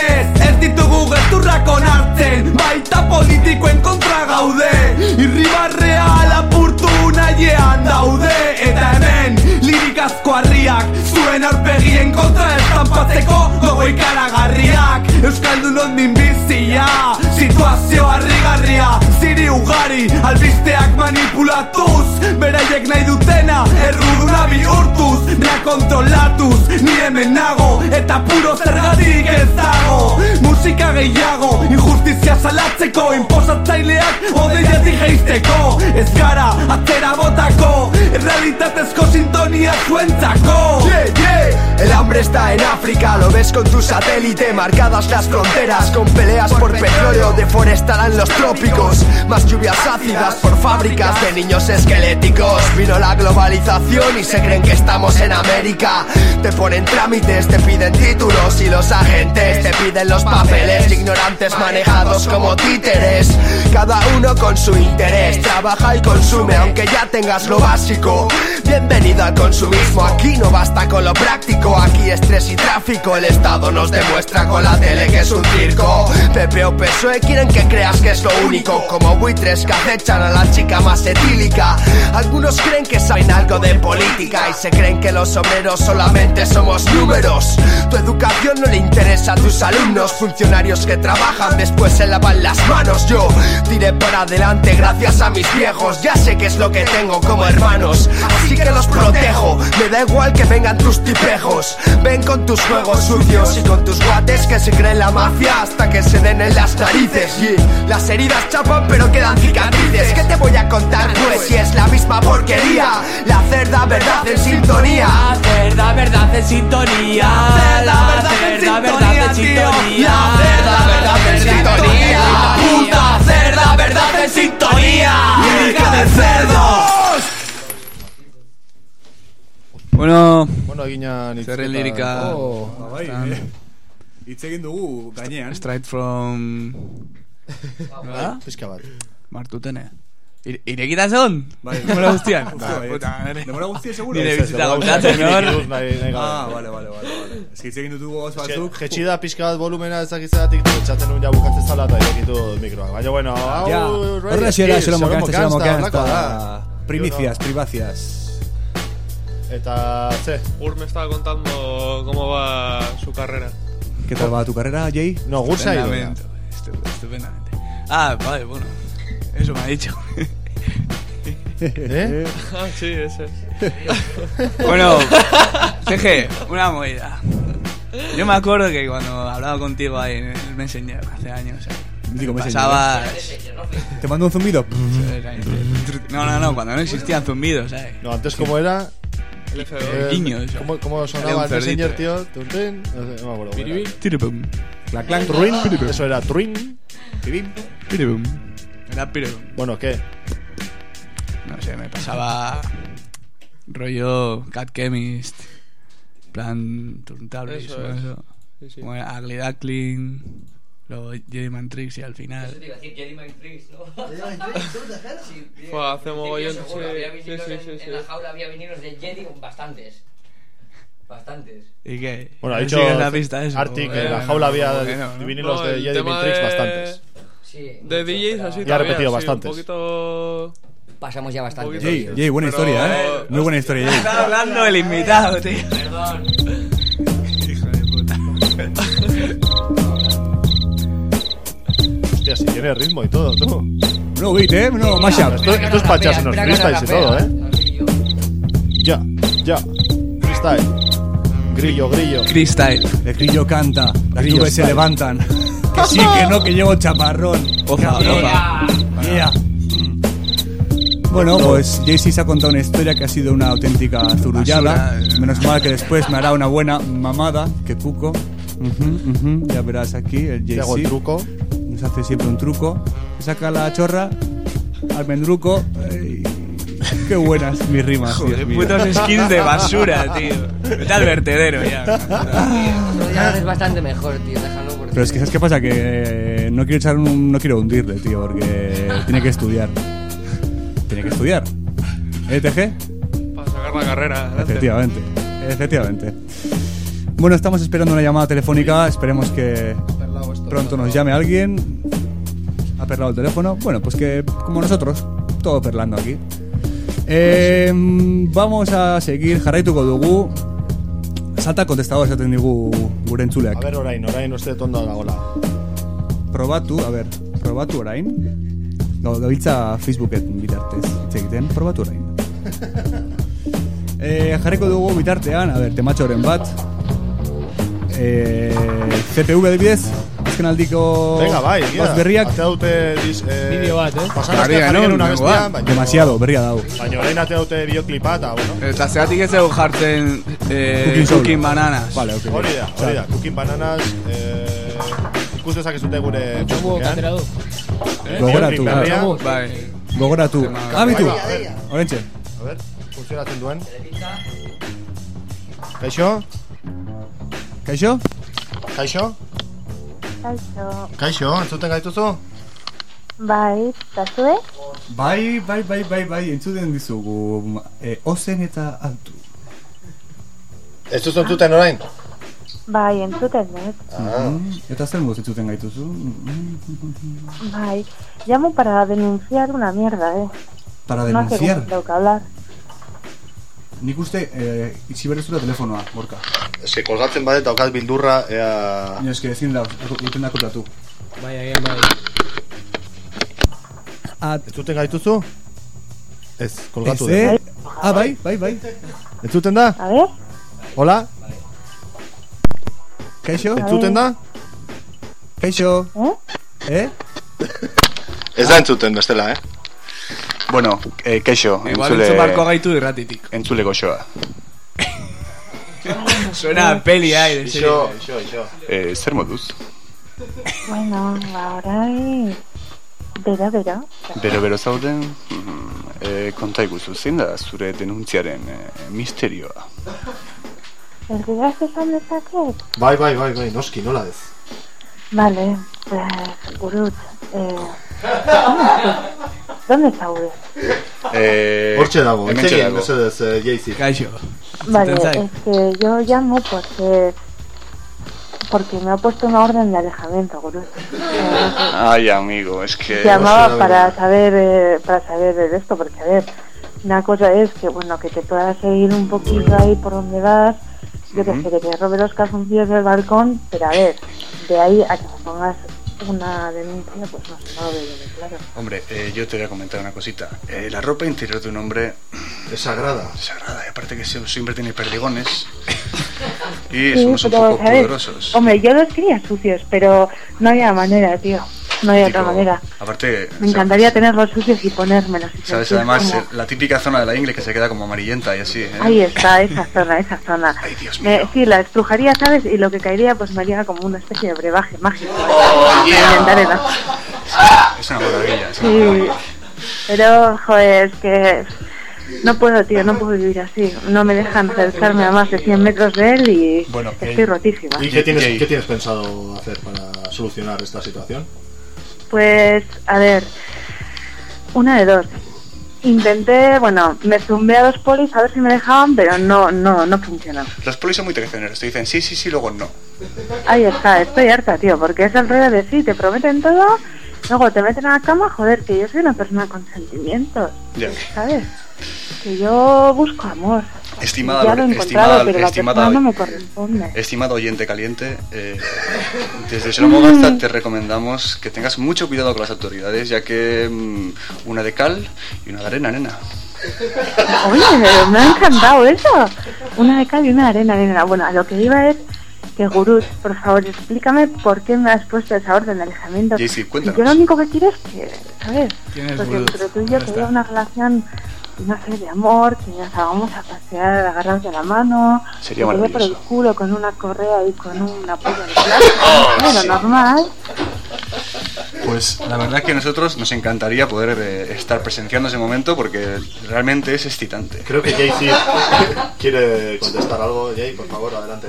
Ez ditugu gezurrak onartzen, baita politikoen kontra gaude. Irribarrea lapurtu nahiean daude. Eta hemen lirikazko harriak, zuen aurpegien kontra estampatzeko gogo ikaragarriak. Euskaldun ondin bizia, situazio harrigarria. Ziri ugari, albisteak manipulatuz, beraiek nahi dutena erruduna bihurtuz. Nea kontrolatuz, ni hemen nago, eta puro zergatik ez dago. Musika gehiago, injustizia salatzeko, inposatzaileak odeiatik geizteko. Ez gara atzera botako, errealitatezko sintonia zuentzako. Yeah, yeah. El hambre está en África, lo ves con tu satélite. Marcadas las fronteras con peleas por petróleo. Deforestarán los trópicos, más lluvias ácidas por fábricas de niños esqueléticos. Vino la globalización y se creen que estamos en América. Te ponen trámites, te piden títulos y los agentes te piden los papeles. Ignorantes manejados como títeres, cada uno con su interés. Trabaja y consume aunque ya tengas lo básico. Bienvenido al consumismo, aquí no basta con lo práctico. Aquí estrés y tráfico, el Estado nos demuestra con la tele que es un circo. PP o PSOE quieren que creas que es lo único, como buitres que acechan a la chica más etílica. Algunos creen que saben algo de política y se creen que los obreros solamente somos números. Tu educación no le interesa a tus alumnos, funcionarios que trabajan después se lavan las manos. Yo tiré para adelante gracias a mis viejos, ya sé qué es lo que tengo como hermanos, así que los protejo. Me da igual que vengan tus tipejos, ven con tus juegos sucios y con tus guates que se creen la mafia hasta que se den en las narices. Y las heridas chapan pero quedan cicatrices. ¿Qué te voy a contar pues si es la misma porquería? La cerda verdad en sintonía. La cerda verdad en sintonía. La cerda verdad en sintonía. La cerda verdad en sintonía. La puta cerda verdad en sintonía. Lírica de cerdos. Bueno, eginan zerren lirika hitz egin dugu gainean. Straight from Pizka bat Martutene Irekita zon? Demora guztian? Demora guztian seguro? Nire bizita gontatzen hor. Vale. Ez hitz egin dutu goz batzuk. Jetxida pizka bat volumena ezagizagatik txatzen un jabukatzen zala eta irekitu mikroak. Baina bueno, horrela xera mokean primicias, privacias. Eta, ¿sí? Gur me estaba contando cómo va su carrera. ¿Qué tal va tu carrera, Jay? No, Gur se ha ido. Estupendamente. Vale, bueno. Eso me ha dicho. ¿Eh? Sí, ese. Bueno, CG, una movida. Yo me acuerdo que cuando hablaba contigo ahí en el Messenger hace años, pasabas... ¿Te mando un zumbido? No, cuando no existían zumbidos, ¿sabes? No, antes como era... Guiño, ¿Cómo sonaba el Messenger, tío? No me acuerdo. Clan, Truin. Eso era Truin. Piribum. Era piribum. Bueno, ¿qué? No sé, me pasaba rollo Cat Chemist, plan Turntables, eso. Sí. Como Ugly Duckling, luego Jedi Man Tricks y al final. Eso te iba a decir, Jedi Man Tricks, ¿no? Jedi Man Tricks, sí. Fue hace mogollón. Sí. En la jaula había vinilos de Jedi bastantes. ¿Y qué? Bueno, ha dicho Arctic que en la jaula había vinilos de Jedi Man Tricks bastantes. Sí. De DJs así ya ha repetido bastantes. Un poquito... Pasamos ya bastante. Jay, buena historia, Muy buena historia, Jay. Está hablando el invitado, tío. Perdón. Hijo de puta. Hostia, si tiene ritmo y todo, tú. No beat, no mashup. Esto es para echarse unos freestyles y todo, Ya. Freestyle. Grillo. Freestyle. El grillo canta. Las nubes se levantan. Que sí, que no, que llevo chaparrón. Opa. Yeah. Bueno, pues Jay-Z se ha contado una historia que ha sido una auténtica zurullada. Menos mal que después me hará una buena mamada. Que cuco. Ya verás aquí el Jay-Z. Hago el truco. Nos hace siempre un truco. Saca la chorra, almendruco. Qué buenas mis rimas. Joder, putos skins de basura, tío. Vete al vertedero ya. Ya es bastante mejor, tío. Déjalo porque... Pero es que ¿sabes qué pasa? Que no quiero hundirle, tío, porque tiene que estudiar. ¿TG? Para sacar la carrera. Efectivamente. Bueno, estamos esperando una llamada telefónica. Esperemos que pronto nos llame alguien. ¿Ha perlado el teléfono? Bueno, pues que como nosotros, todo perlando aquí. Vamos a seguir jarraituko dugu. Salta contestador esaten digu gure entzuleak. A ver, orain uste tondo dagoela. Probatu orain. Gabiltza Facebooken bitartez hitz egiten, probatu orain. Jarriko dugu bitartean, a ver, tematxoren bat. CPV adibidez, azken aldiko Venga, bai, berriak. atea dute Bideo bat, pasan astean jarri genuen abestia, demasiado, berria dago. baina orain atea dute bideoklipa eta, bueno. Eta zeatik ez dugu jartzen Cooking Bananas. Vale, ok. Hori da, Cooking Bananas, ikus dezakezute gure Facebookean. Gogoratu, bai. Gogoratu. Bitu, horrentxe. A ver, funtzionatzen duen. Kaixo? Kaixo? Kaixo? Kaixo. Kaixo, entzuten gaituzu? Bai, eta zue? Bai, entzuten dizugu. Ozen eta altu. Ez duzu entzuten orain? Bai, entzuten, Eta zer moduz entzuten gaituzu? Bai, llamo para denunciar una mierda, Para denunciar? No sé cómo hablar. Nik uste, itxi berrezura telefonoa, Gorka. Eske, kolgatzen badet, daukat bildurra, ea... Ni eske, ezin da, duten da kontatu. Bai. Ez duten gaituzu? Ez, kolgatu dut. Bai. Ez duten da? A ver? Hola? Kaixo? Ez duten da? Kaixo? Ez da entzuten bestela, Bueno, kaixo, Igual entzun barko gaitu irratitik. Entzule goxoa. Suena a peli, Ixo. Zer moduz? Bueno, orai... Bero zauden, konta iguzu, zein da zure denuntziaren misterioa? Erdigaz esan dezaket? Bai, noski, nola ez? Vale, Gurut, ¿dónde zaude? Hortxe dago, etxegin, mesedez, Jaycee. Kaixo. Vale, es que yo llamo porque me ha puesto una orden de alejamiento, Gurut. Ay, amigo, es que... Llamaba para saber de esto, porque a ver, una cosa es que, bueno, que te puedas seguir un poquito ahí por donde vas, yo que sé, que te robe los calzoncillos del balcón, pero a ver, de ahí a que me pongas una denuncia, pues no sé, no lo veo bien claro. Hombre, yo te voy a comentar una cosita. La ropa interior de un hombre... Es sagrada. Y aparte que siempre tiene perdigones. Y Sí, somos un pero, poco ¿sabes? pudorosos. Hombre, yo los quería sucios, pero no había manera, tío. No había otra manera. Aparte... Me encantaría tenerlos sucios y ponérmelos. Y ¿Sabes? sentir Además, como- la típica zona de la ingle que se queda como amarillenta y así, Ahí está, esa zona. Ay, Dios mío. Sí, la estrujaría, ¿sabes? Y lo que caería, pues me haría como una especie de brebaje mágico. yeah. De arena. Es una maravilla. Sí, pero, joder, es que no puedo, tío, no puedo vivir así. No me dejan acercarme a más de 100 metros de él y Bueno, estoy rotísima. ¿Y qué tienes pensado hacer para solucionar esta situación? Pues, a ver, una de dos. Intenté, bueno, me zumbé a 2 polis a ver si me dejaban, pero no funcionó. Los polis son muy traicioneros. Te dicen sí, luego no. Ahí está, estoy harta, tío, porque es el rollo de sí, te prometen todo, luego te meten a la cama, joder, que yo soy una persona con sentimientos, Ya. ¿sabes? Que yo busco amor. Estimada, Ya lo he encontrado, pero la estimada, persona no me corresponde. estimado oyente caliente, desde Xenomogaza te recomendamos que tengas mucho cuidado con las autoridades, ya que una de cal y una de arena, nena. Oye, pero me ha encantado eso. Una de cal y una de arena, nena. Bueno, a lo que iba es que, Gurut, por favor, explícame por qué me has puesto esa orden de alejamiento. Jaycee, cuéntanos. Yo lo único que quiero es que, ¿sabes? ¿Quién es Porque Gurut? entre tú y yo Ya que está. haya una relación, no sé, de amor, que nos hagamos a pasear agarrados de la mano, Sería que te dé por el maravilloso. culo con una correa y con una polla de plástico, bueno, sí. normal. Pues la verdad que a nosotros nos encantaría poder estar presenciando ese momento porque realmente es excitante. Creo que Jaycee quiere contestar algo. Jay, por favor, adelante.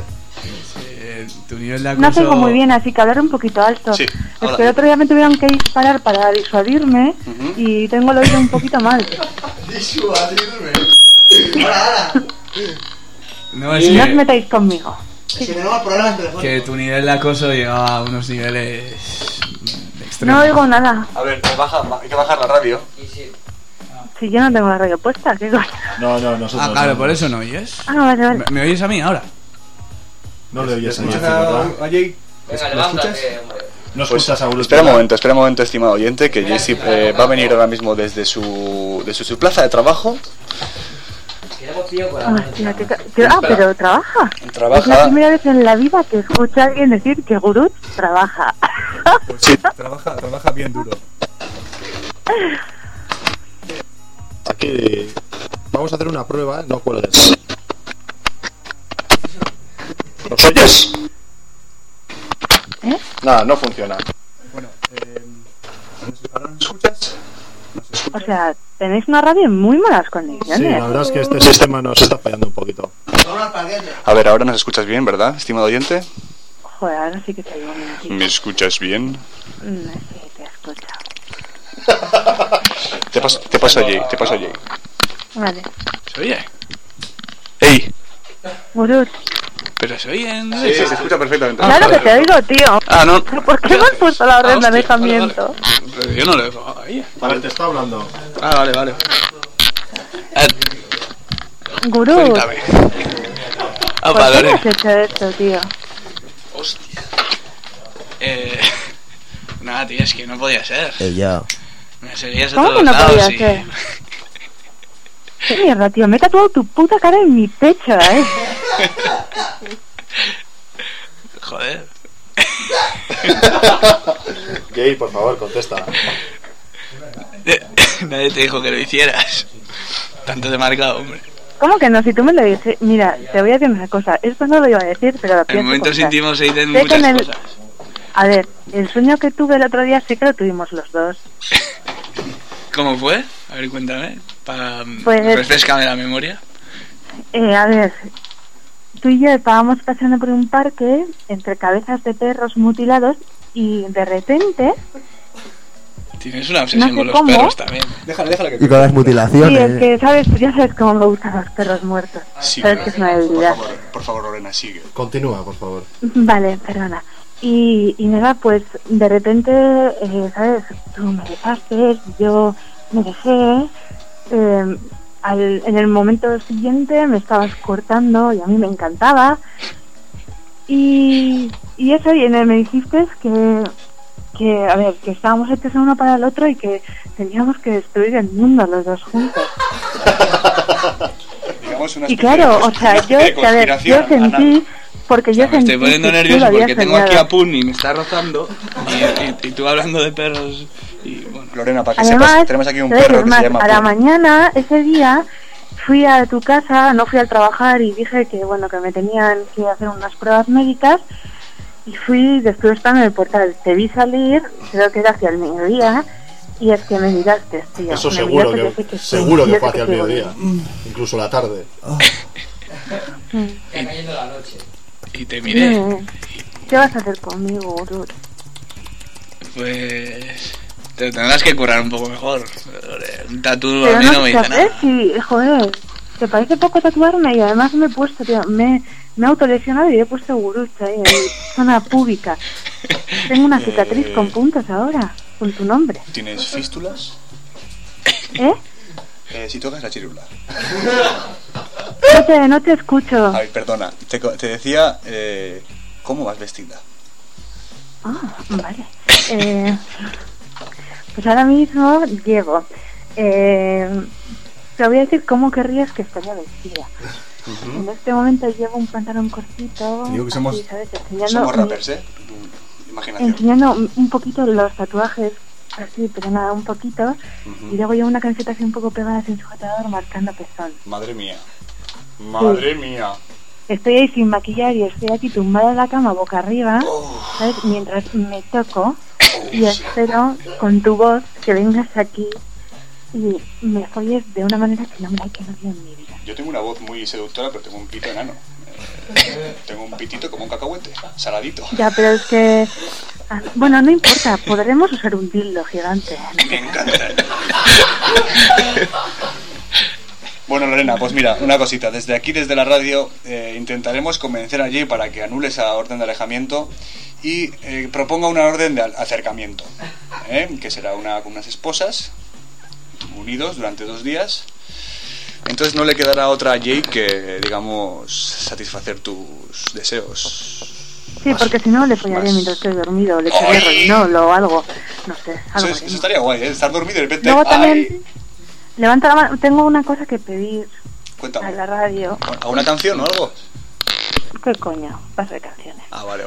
Tu nivel de No tengo muy bien, así que hablar un poquito alto. Sí, Es hola. que el otro día me tuvieron que disparar para disuadirme y tengo el oído un poquito mal. No, es No os que, metáis conmigo. que tu nivel de acoso llegaba a unos niveles extremos. No oigo nada. A ver, hay que bajar la radio. Si yo no tengo la radio puesta, ¿qué cosa? No, nosotros. Ah, claro, por eso no oyes. Ah, vale. ¿Me oyes a mí ahora? No le oyes a ¿Escuchas Jaycee, ¿verdad? a Jay? Venga, ¿Lo escuchas? levántate, hombre. No escuchas a Gurut. Espera un momento, estimado oyente, que Jaycee va a venir ahora mismo desde su plaza de trabajo. Hostia, pero trabaja. Trabaja. Es la primera vez en la vida que escucho a alguien decir que Gurut trabaja. Pues sí, trabaja bien duro. Aquí vamos a hacer una prueba, no cuelgues. ¿Nos oyes? Nada, no funciona. Bueno, ¿ahora nos escuchas? O sea, tenéis una radio en muy malas condiciones. Sí, la verdad es que este sistema nos está fallando un poquito. A ver, ahora nos escuchas bien, ¿verdad, estimado oyente? Joder, ahora sí que te digo un momentito. ¿Me escuchas bien? Sí, te escucho. Te paso allí. Vale. ¿Se oye? ¡Ey! Gurut. Pero se oye. Sí, se escucha perfectamente. Claro que te oigo, tío. No. ¿Por qué me has puesto la orden de alejamiento? Pero yo no lo dejo ahí. Vale, te está hablando. Vale. Gurut. Cuéntame. ¿Por qué me has hecho esto, tío? Hostia. Nada, tío, es que no podía ser. Ya. Me seguías a ¿Cómo todos que no lados podía y... ser? ¿Qué mierda, tío? Me he tatuado tu puta cara en mi pecho, Joder. Jay, por favor, contesta. Nadie te dijo que lo hicieras. Tanto te marca, hombre. ¿Cómo que no? Si tú me lo dices... Mira, te voy a decir una cosa. Esto no lo iba a decir, pero lo pienso. En momentos contar. íntimos se dicen Sé que muchas en el... cosas. A ver, el sueño que tuve el otro día sí que lo tuvimos los dos. ¿Cómo fue? A ver, cuéntame. Pues- Refréscame la memoria. A ver, tú y yo estábamos paseando por un parque entre cabezas de perros mutilados y de repente... Tienes una obsesión No sé con los cómo. perros también. Déjala que... Y con las mutilaciones. Sí, es que, ¿sabes? Ya sabes cómo me gustan los perros muertos. Sí, Sabes que es una debilidad. Por favor, Lorena, sigue. Continúa, por favor. Vale, perdona. Y nada, pues de repente, ¿sabes? Tú me dejaste, yo me dejé. En el momento siguiente me estabas cortando y a mí me encantaba. Y eso, y me dijiste que, a ver, que estábamos hechos uno para el otro y que teníamos que destruir el mundo los dos juntos. Digamos una Y especie claro, de- o sea, una yo, especie de a ver, yo conspiración sentí, anal. porque yo Me sentí estoy poniendo que tú nervioso lo habías porque tengo aquí soñado. a Pun y me está rozando. Y tú hablando de perros. Y bueno. Lorena, para que Además, sepas, tenemos aquí un ¿sabes? perro Es que más, se llama a la Pum. mañana, ese día, fui a tu casa, no fui al trabajar y dije que, bueno, que me tenían que hacer unas pruebas médicas y fui, después de estar en el portal, te vi salir, creo que era hacia el mediodía, y es que me miraste, tío. Eso Me seguro miraste, que, yo sé que sí, seguro yo que fue sé hacia el sí, mediodía. Incluso la tarde. Está cayendo la noche. Y te miré. ¿Qué vas a hacer conmigo, Urut? Pues. Te tendrás que curar un poco mejor. Un tatu a Pero mí no me sé dice nada. si, joder, ¿te parece poco tatuarme? Y además me he puesto, tío, me he autolesionado y he puesto Gurut ahí en zona pública. Tengo una cicatriz con puntos ahora, con tu nombre. ¿Tienes fístulas? Si tocas la chirula. No te escucho. A ver, perdona. Te decía, ¿cómo vas vestida? Ah, vale. Pues ahora mismo llego. Te voy a decir cómo querrías que estaría vestida. En este momento llevo un pantalón cortito. Digo que somos- así, ¿sabes? Enseñando Somos rappers, ¿eh? Imaginación. enseñando un poquito los tatuajes, así, pero nada, un poquito. Y luego llevo una camiseta así un poco pegada sin sujetador, marcando pezón. Madre mía. Madre mía. Estoy ahí sin maquillar y estoy aquí tumbada en la cama boca arriba, ¿sabes? Mientras me toco y espero con tu voz que vengas aquí y me folles de una manera que no me la he quedado en mi vida. Yo tengo una voz muy seductora, pero tengo un pito enano. Tengo un pitito como un cacahuete, saladito. Ya, pero es que... bueno, no importa, podremos usar un dildo gigante. Me encanta. Bueno, Lorena, pues mira, una cosita. Desde aquí, desde la radio, intentaremos convencer a Jay para que anule esa orden de alejamiento y proponga una orden de acercamiento, que será con unas esposas, unidos durante 2 días. Entonces no le quedará otra a Jay que, digamos, satisfacer tus deseos. Sí, porque si no le follaría mientras estoy dormido, le echaré retinol o algo, no sé, algo Eso así. estaría guay, ¿eh? Estar dormido y de repente... Luego ¡ay! también, levanta la mano, tengo una cosa que pedir. Cuéntame. a la radio. ¿A una canción o algo? ¿Qué coño? Paso de canciones. Ah, vale.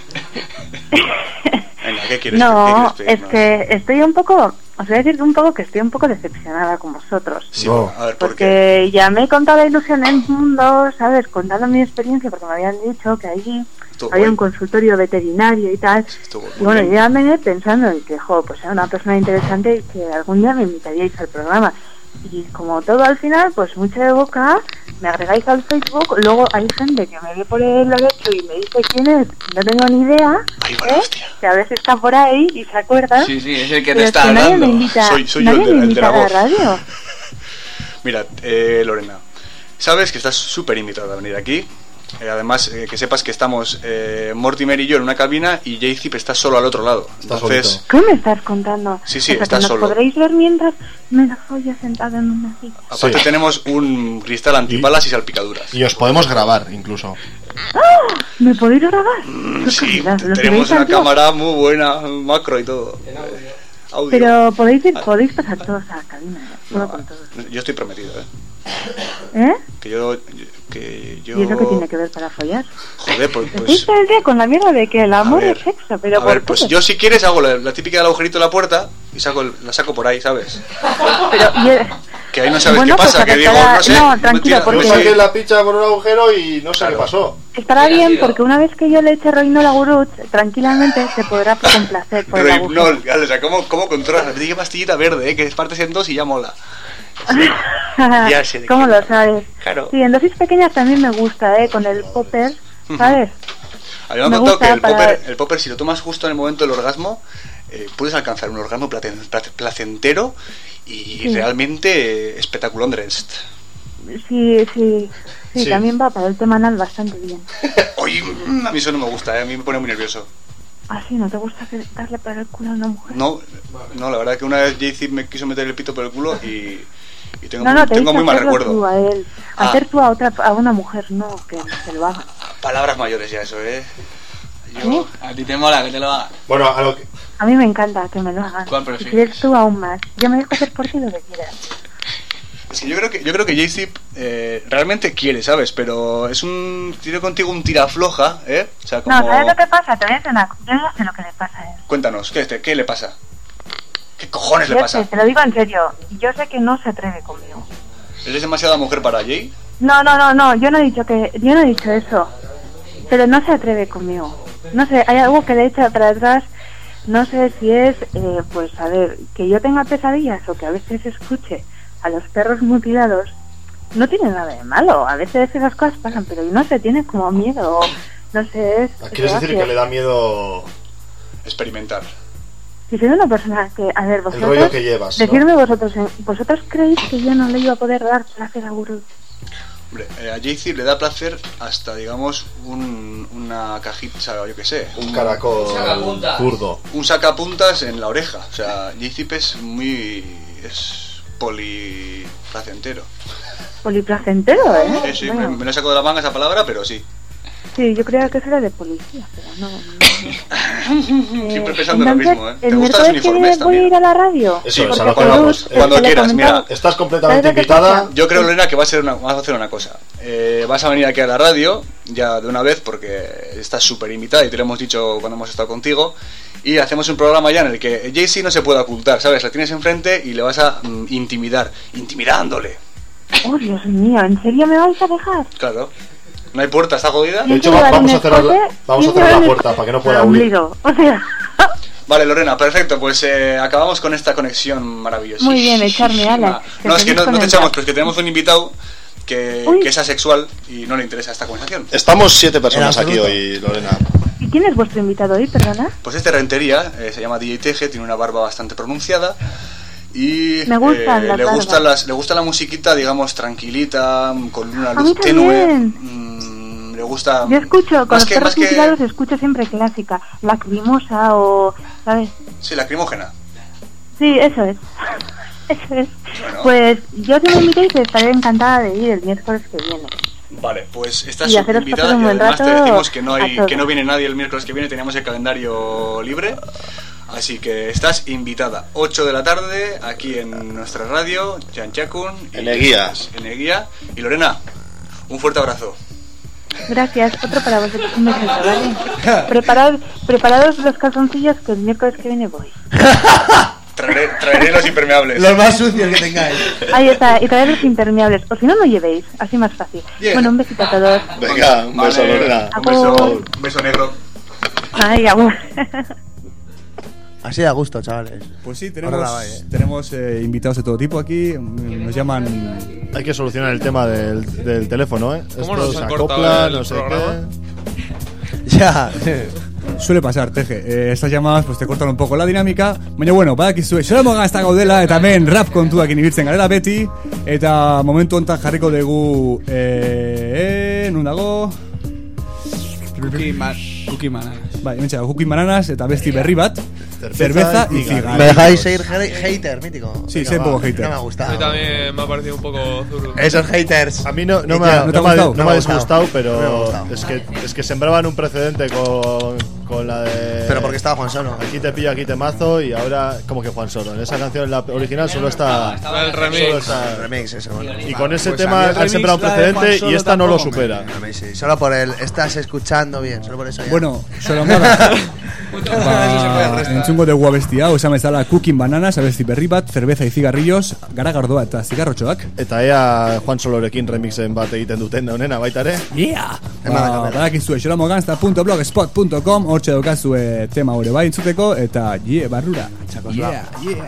Venga, ¿qué quieres? No, ¿qué quieres es que estoy un poco... Os voy a decir un poco que estoy un poco decepcionada con vosotros. Sí, a ver, ¿por qué? Porque ya me he contado la ilusión en el mundo, ¿sabes? Contando mi experiencia, porque me habían dicho que allí había un consultorio veterinario y tal. Y bueno, yo ya me pensando en que, pues era una persona interesante y que algún día me invitaríais al programa. Y como todo al final, pues mucho de boca, me agregáis al Facebook, luego hay gente que me ve por el derecho y me dice quién es, no tengo ni idea, que a veces está por ahí y se acuerda. Sí, es el que pero te está es que nadie hablando. me invita, Soy yo, nadie el me de invita la a la voz. radio. Mira, Lorena, sabes que estás súper invitada a venir aquí. Además, que sepas que estamos Mortimer y yo en una cabina y J-Zip está solo al otro lado. Entonces, ¿Qué me estás contando? Sí, O sea, está que nos solo. podréis ver mientras me la follo sentado en una silla. Aparte tenemos un cristal antibalas y salpicaduras. Y os podemos grabar, incluso. ¡Ah! ¿Me podéis grabar? Qué Sí, calidad, ¿lo tenemos subéis una al blog? cámara muy buena, macro y todo. Audio. Pero podéis pasar todos a la cabina, todo con todo. Yo estoy prometido, ¿Eh? Que yo... ¿Y eso qué tiene que ver para follar? Joder, pues... Estoy todo el día con la mierda de que el amor ver, es sexo, pero A ver, ¿por pues qué? yo si quieres hago la típica del agujerito de la puerta y la saco por ahí, ¿sabes? Pero, Que ahí no sabes Bueno, qué pasa, pues que digo, estará- no sé... no, tranquilo, porque- Yo saqué la picha por un agujero y no sé qué pasó. Estará bien porque una vez que yo le eche roino a la gurut, tranquilamente se podrá complacer por el Pero, agujero. no, o sea, ¿cómo controlas? Me dije pastillita verde, que partes en dos y ya mola. Ya sé de ¿Cómo qué lo sabes? Claro. Sí, en dosis pequeñas también me gusta, con el popper, ¿sabes? A mí me han Me contado gusta que el para- popper, si lo tomas justo en el momento del orgasmo, puedes alcanzar un orgasmo placentero y Sí. realmente espectaculondrest. Sí, sí, sí, Sí. también va para el tema anal bastante bien. Oye, a mí eso no me gusta, a mí me pone muy nervioso. Ah, sí, ¿no te gusta darle para el culo a una mujer? No, la verdad que una vez J-Zip me quiso meter el pito por el culo y tengo, No, te tengo dice muy mal hacerlo recuerdo. tú a él. Ah. Hacer tú a una mujer, no, que se lo haga. Palabras mayores ya eso, Yo- A ti te mola que te lo haga. Bueno, a lo que... A mí me encanta que me lo hagan. ¿Cuál Si prefieres? quieres tú aún más. Yo me dejo hacer por ti lo que quieras. Es que yo creo que J-Zip realmente quiere, ¿sabes? Pero es tiene contigo un tirafloja, ¿eh? O sea, como... No, ¿sabes lo que pasa? Te voy a decir una cosa. Yo ya sé lo que le pasa a él. Cuéntanos, ¿qué le pasa? ¿Qué cojones le Yo pasa? sé, te lo digo en serio. Yo sé que no se atreve conmigo. ¿Eres demasiada mujer para Jay? No, yo no he dicho eso. Pero no se atreve conmigo. No sé, hay algo que le echa para atrás. No sé si es, pues a ver, que yo tenga pesadillas o que a veces escuche a los perros mutilados. No tiene nada de malo. A veces esas cosas pasan, pero no sé, tiene como miedo. No sé, es... ¿Quieres decir que le da miedo experimentar? Si soy una persona que, a ver, vosotros... rollo que llevas, ¿no? Decidme ¿vosotros creéis que yo no le iba a poder dar placer a Guru? Hombre, a J-Zip le da placer hasta, digamos, una cajita, o sea, yo qué sé. Un caracol zurdo. Un sacapuntas en la oreja. O sea, J-Zip es poliplacentero. Poliplacentero, ¿eh? Sí, Bueno, me lo saco de la manga esa palabra, pero sí. sí, yo creía que eso era de policía, pero no. Siempre pensando en lo Entonces, mismo, ¿eh? ¿Te el gustan los miércoles que uniformes viene voy a también? ir a la radio. Eso, Porque a lo que Gurut, vamos. Cuando que le quieras, comentaba- mira. Estás completamente ¿Sabes lo que invitada. pasa? Yo creo, Lorena, que vamos a hacer una cosa. Vas a venir aquí a la radio, ya de una vez, porque estás súper invitada y te lo hemos dicho cuando hemos estado contigo. Y hacemos un programa ya en el que Jay-Z no se puede ocultar, ¿sabes? La tienes enfrente y le vas a intimidar. Intimidándole. Oh, Dios mío, ¿en serio me vais a dejar? Claro. No hay puerta, está jodida. De hecho, vamos a cerrar la puerta para que no pueda huir. O sea, Vale, Lorena, perfecto. Pues acabamos con esta conexión maravillosa. muy bien, echarme alas. No, es que no con te el echamos, rap. pero es que tenemos un invitado que Uy. es asexual y no le interesa esta conversación. Estamos 7 personas En aquí absoluto. hoy, Lorena. ¿Y quién es vuestro invitado hoy, perdona? Pues este Rentería, se llama DJ Teje, tiene una barba bastante pronunciada y Me gustan las le gusta barbas. le gusta la musiquita, digamos, tranquilita, con una A mí luz tenue. también. Le gusta... Yo escucho, con más los que, perros más que... mutilados escucho siempre clásica, lacrimosa o, ¿sabes? Sí, lacrimógena. Sí, eso es. Eso es. Bueno. Pues yo si me invitéis estaré encantada de ir el miércoles que viene. Vale, pues estás Y haceros invitada pasar un y buen además te rato decimos que no a todos. que no viene nadie el miércoles que viene, teníamos el calendario libre. Así que estás invitada 8 de la tarde aquí en nuestra radio, Chanchakun, Eneguía. Y Lorena, un fuerte abrazo. Gracias, otro para vosotros, un besito, ¿vale? Preparados los calzoncillos que el miércoles que viene voy. Traeré los impermeables. Los más sucios que tengáis. Ahí está, y traer los impermeables, o si no, no llevéis, así más fácil. Yeah. Bueno, un besito a todos. Venga, un beso, Lorena. Un beso negro. Ay, amor. Así da gusto, chavales. Pues sí, tenemos invitados de todo tipo aquí. Nos llaman. Hay que solucionar el tema del teléfono, ¿eh? ¿Cómo Esto nos se ha acopla, cortado el no sé programa? qué. Ya. Suele pasar, Teje. Estas llamadas pues te cortan un poco la dinámica. Baina bueno, badakizue, Xeramogan ez da gaudela eta hemen rap kontuakin ibiltzen garela beti. Eta momentu honetan jarriko dugu nun dago? Cookie Bananas. Bai, hementxe dago Cookie Bananas eta besti berri bat. Cerveza y cigarrillos. ¿Me dejáis ir hater, mítico? Sí, soy un poco hater. No me ha gustado. A mí también me ha parecido un poco zurdo. Esos haters. A mí no me ha disgustado, pero es que sembraban un precedente con la de... Pero porque estaba Juan Solo. Aquí te pillo, aquí te mazo, y ahora como que Juan Solo. En esa canción, en la original, solo está... El remix. El remix, ese, bueno. Y con ese Pues tema a mí el han sembrado un remix, la de precedente Juan y esta no Solo lo tampoco supera. Sí, solo por el estás escuchando bien, solo por eso ya. Bueno, Xeramogan entzungo dugu abesti hau, esan bezala Cooking Bananas, abesti berri bat, cerveza y cigarrillos, garagardoa eta zigarrotxoak. Eta ea Juan Solorekin remixen bat egiten duten da honena baita ere. Yeah! Badakizue xeramogan.blogspot.com, hortxe daukazue tema hori bai entzuteko, eta barrura. Yeah.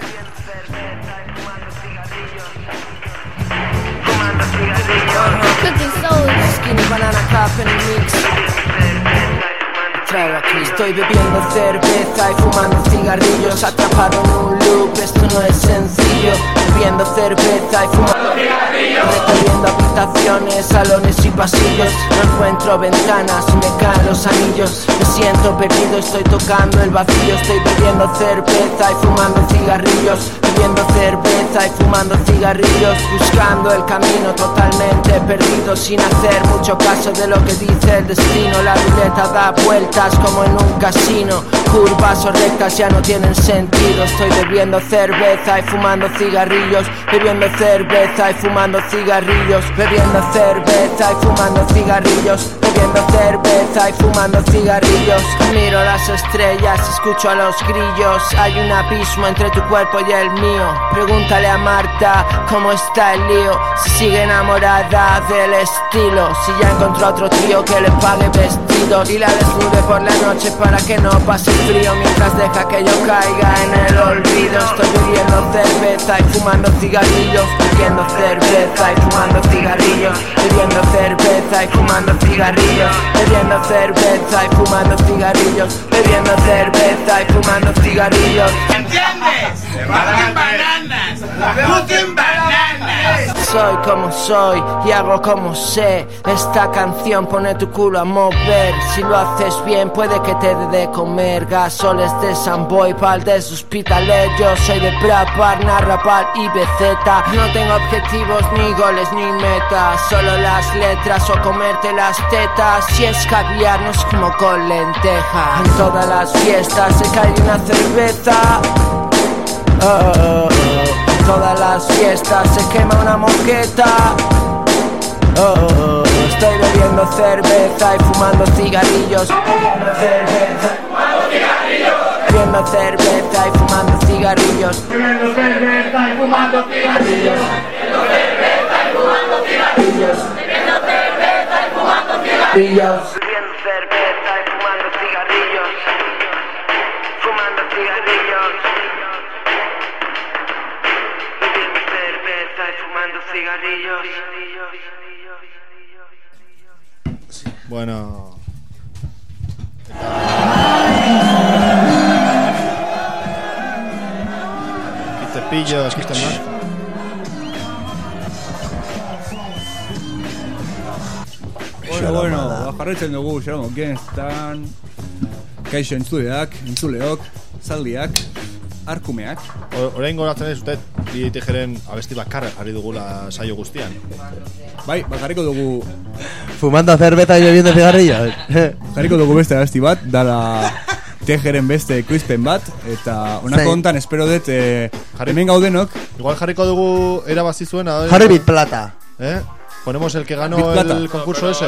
Cooking soul, skinny banana cup en el mix. Traigo aquí, estoy bebiendo cerveza y fumando cigarrillos, atrapado en un loop, esto no es sencillo. Bebiendo cerveza y fumando cigarrillos, recorriendo habitaciones, salones y pasillos. No encuentro ventanas y me caen los anillos. Me siento perdido, estoy tocando el vacío. Estoy bebiendo cerveza y fumando cigarrillos, bebiendo cerveza y fumando cigarrillos, buscando el camino totalmente perdido, sin hacer mucho caso de lo que dice el destino. La ruleta da vueltas como en un casino, curvas o rectas ya no tienen sentido. Estoy bebiendo cerveza y fumando cigarrillos, bebiendo cerveza y fumando cigarrillos, bebiendo cerveza y fumando cigarrillos, bebiendo cerveza y fumando cigarrillos. Miro las estrellas, escucho a los grillos. Hay un abismo entre tu cuerpo y el mío. Pregúntale a Marta cómo está el lío, si sigue enamorada del estilo, si ya encontró otro tío que le pague vestido y la desnude por la noche para que no pase frío, mientras deja que yo caiga en el olvido. Estoy bebiendo cerveza y fumando cigarrillos, bebiendo cerveza y fumando cigarrillos, bebiendo cerveza y fumando cigarrillos, bebiendo cerveza y fumando cigarrillos, bebiendo cerveza y fumando cigarrillos. ¿Entiendes? Bananas, Cooking Bananas. Soy como soy y hago como sé. Esta canción pone tu culo a mover. Si lo haces bien puede que te dé de comer. Gasoles de Samboy, pal de Hospitalet. Yo soy de Praparna, Rapal y BZ. No tengo objetivos ni goles ni metas, solo las letras o comerte las tetas. Si es caviar no es como con lenteja. En todas las fiestas se cae una cerveza. En todas las fiestas se quema una moqueta. Estoy bebiendo cerveza y fumando cigarrillos, bebiendo cerveza y fumando cigarrillos, bebiendo cerveza y fumando cigarrillos, bebiendo cerveza y fumando cigarrillos, bebiendo cerveza y fumando cigarrillos, bebiendo cerveza y fumando cigarrillos, bebiendo cerveza y fumando cigarrillos, fumando cigarrillos, bebiendo cerveza y fumando cigarrillos. Bueno. Aquí te pillo, aquí te mato. Bueno, jarraitzen dugu, Xeramogan estan kaixo entzuleok, zaldiak, arkumeak. Orain goratzen ez uste Tijeren abesti bakarra jarri dugula saio guztian. Bai, jarriko dugu fumando cerveza y bebiendo cigarrillos. Jarriko dugu beste abesti bat, dala Tejeren beste ekoizpen bat. Eta honako hontan espero dut hemen gaudenok. Igual jarriko dugu erabazi zuena. Jarri Bit Plata. Ponemos el que ganó el concurso ese.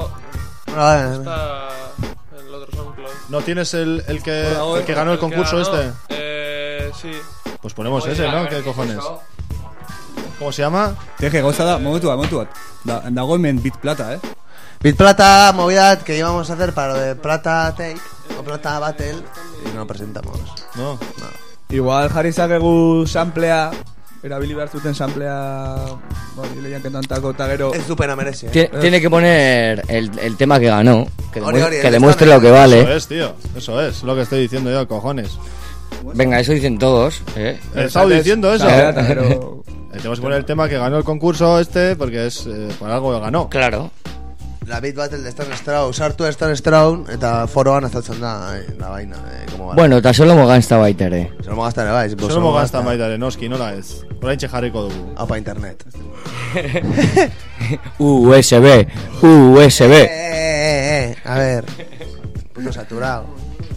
Está el otro SoundCloud. ¿No tienes el que ganó el concurso este? Sí. Pues ponemos ese, ¿no? ¿Qué cojones? ¿Cómo se llama? Teje, gauza da, momentu bat. Dago hemen Bit Plata, Bit Plata, movida que íbamos a hacer para lo de Plata Take o Plata Battle y no lo presentamos. No. Igual jarri zakegu samplea, erabili behar zuten samplea, lehiaketan tako eta gero. Ez du pena merezi, Tiene que poner el tema que ganó, que Ori, demuestre lo que vale. Eso es, tío. Eso es lo que estoy diciendo yo, cojones. Venga, eso dicen todos, He estado diciendo eso. Pero... Tenemos que poner el tema que ganó el concurso este, porque es por algo que ganó. Claro. La Beat Battle de Stone Straw, sartu Stone Straw eta foroan azaltzen da la vaina, como vale. Bueno, eta solo mogazta baita ere. Solo mogazta ere bai. Solo mogazta baita ere, noski, nola ez. Oraintxe jarriko dugu. Apa internet. USB. A ver. Puto saturado.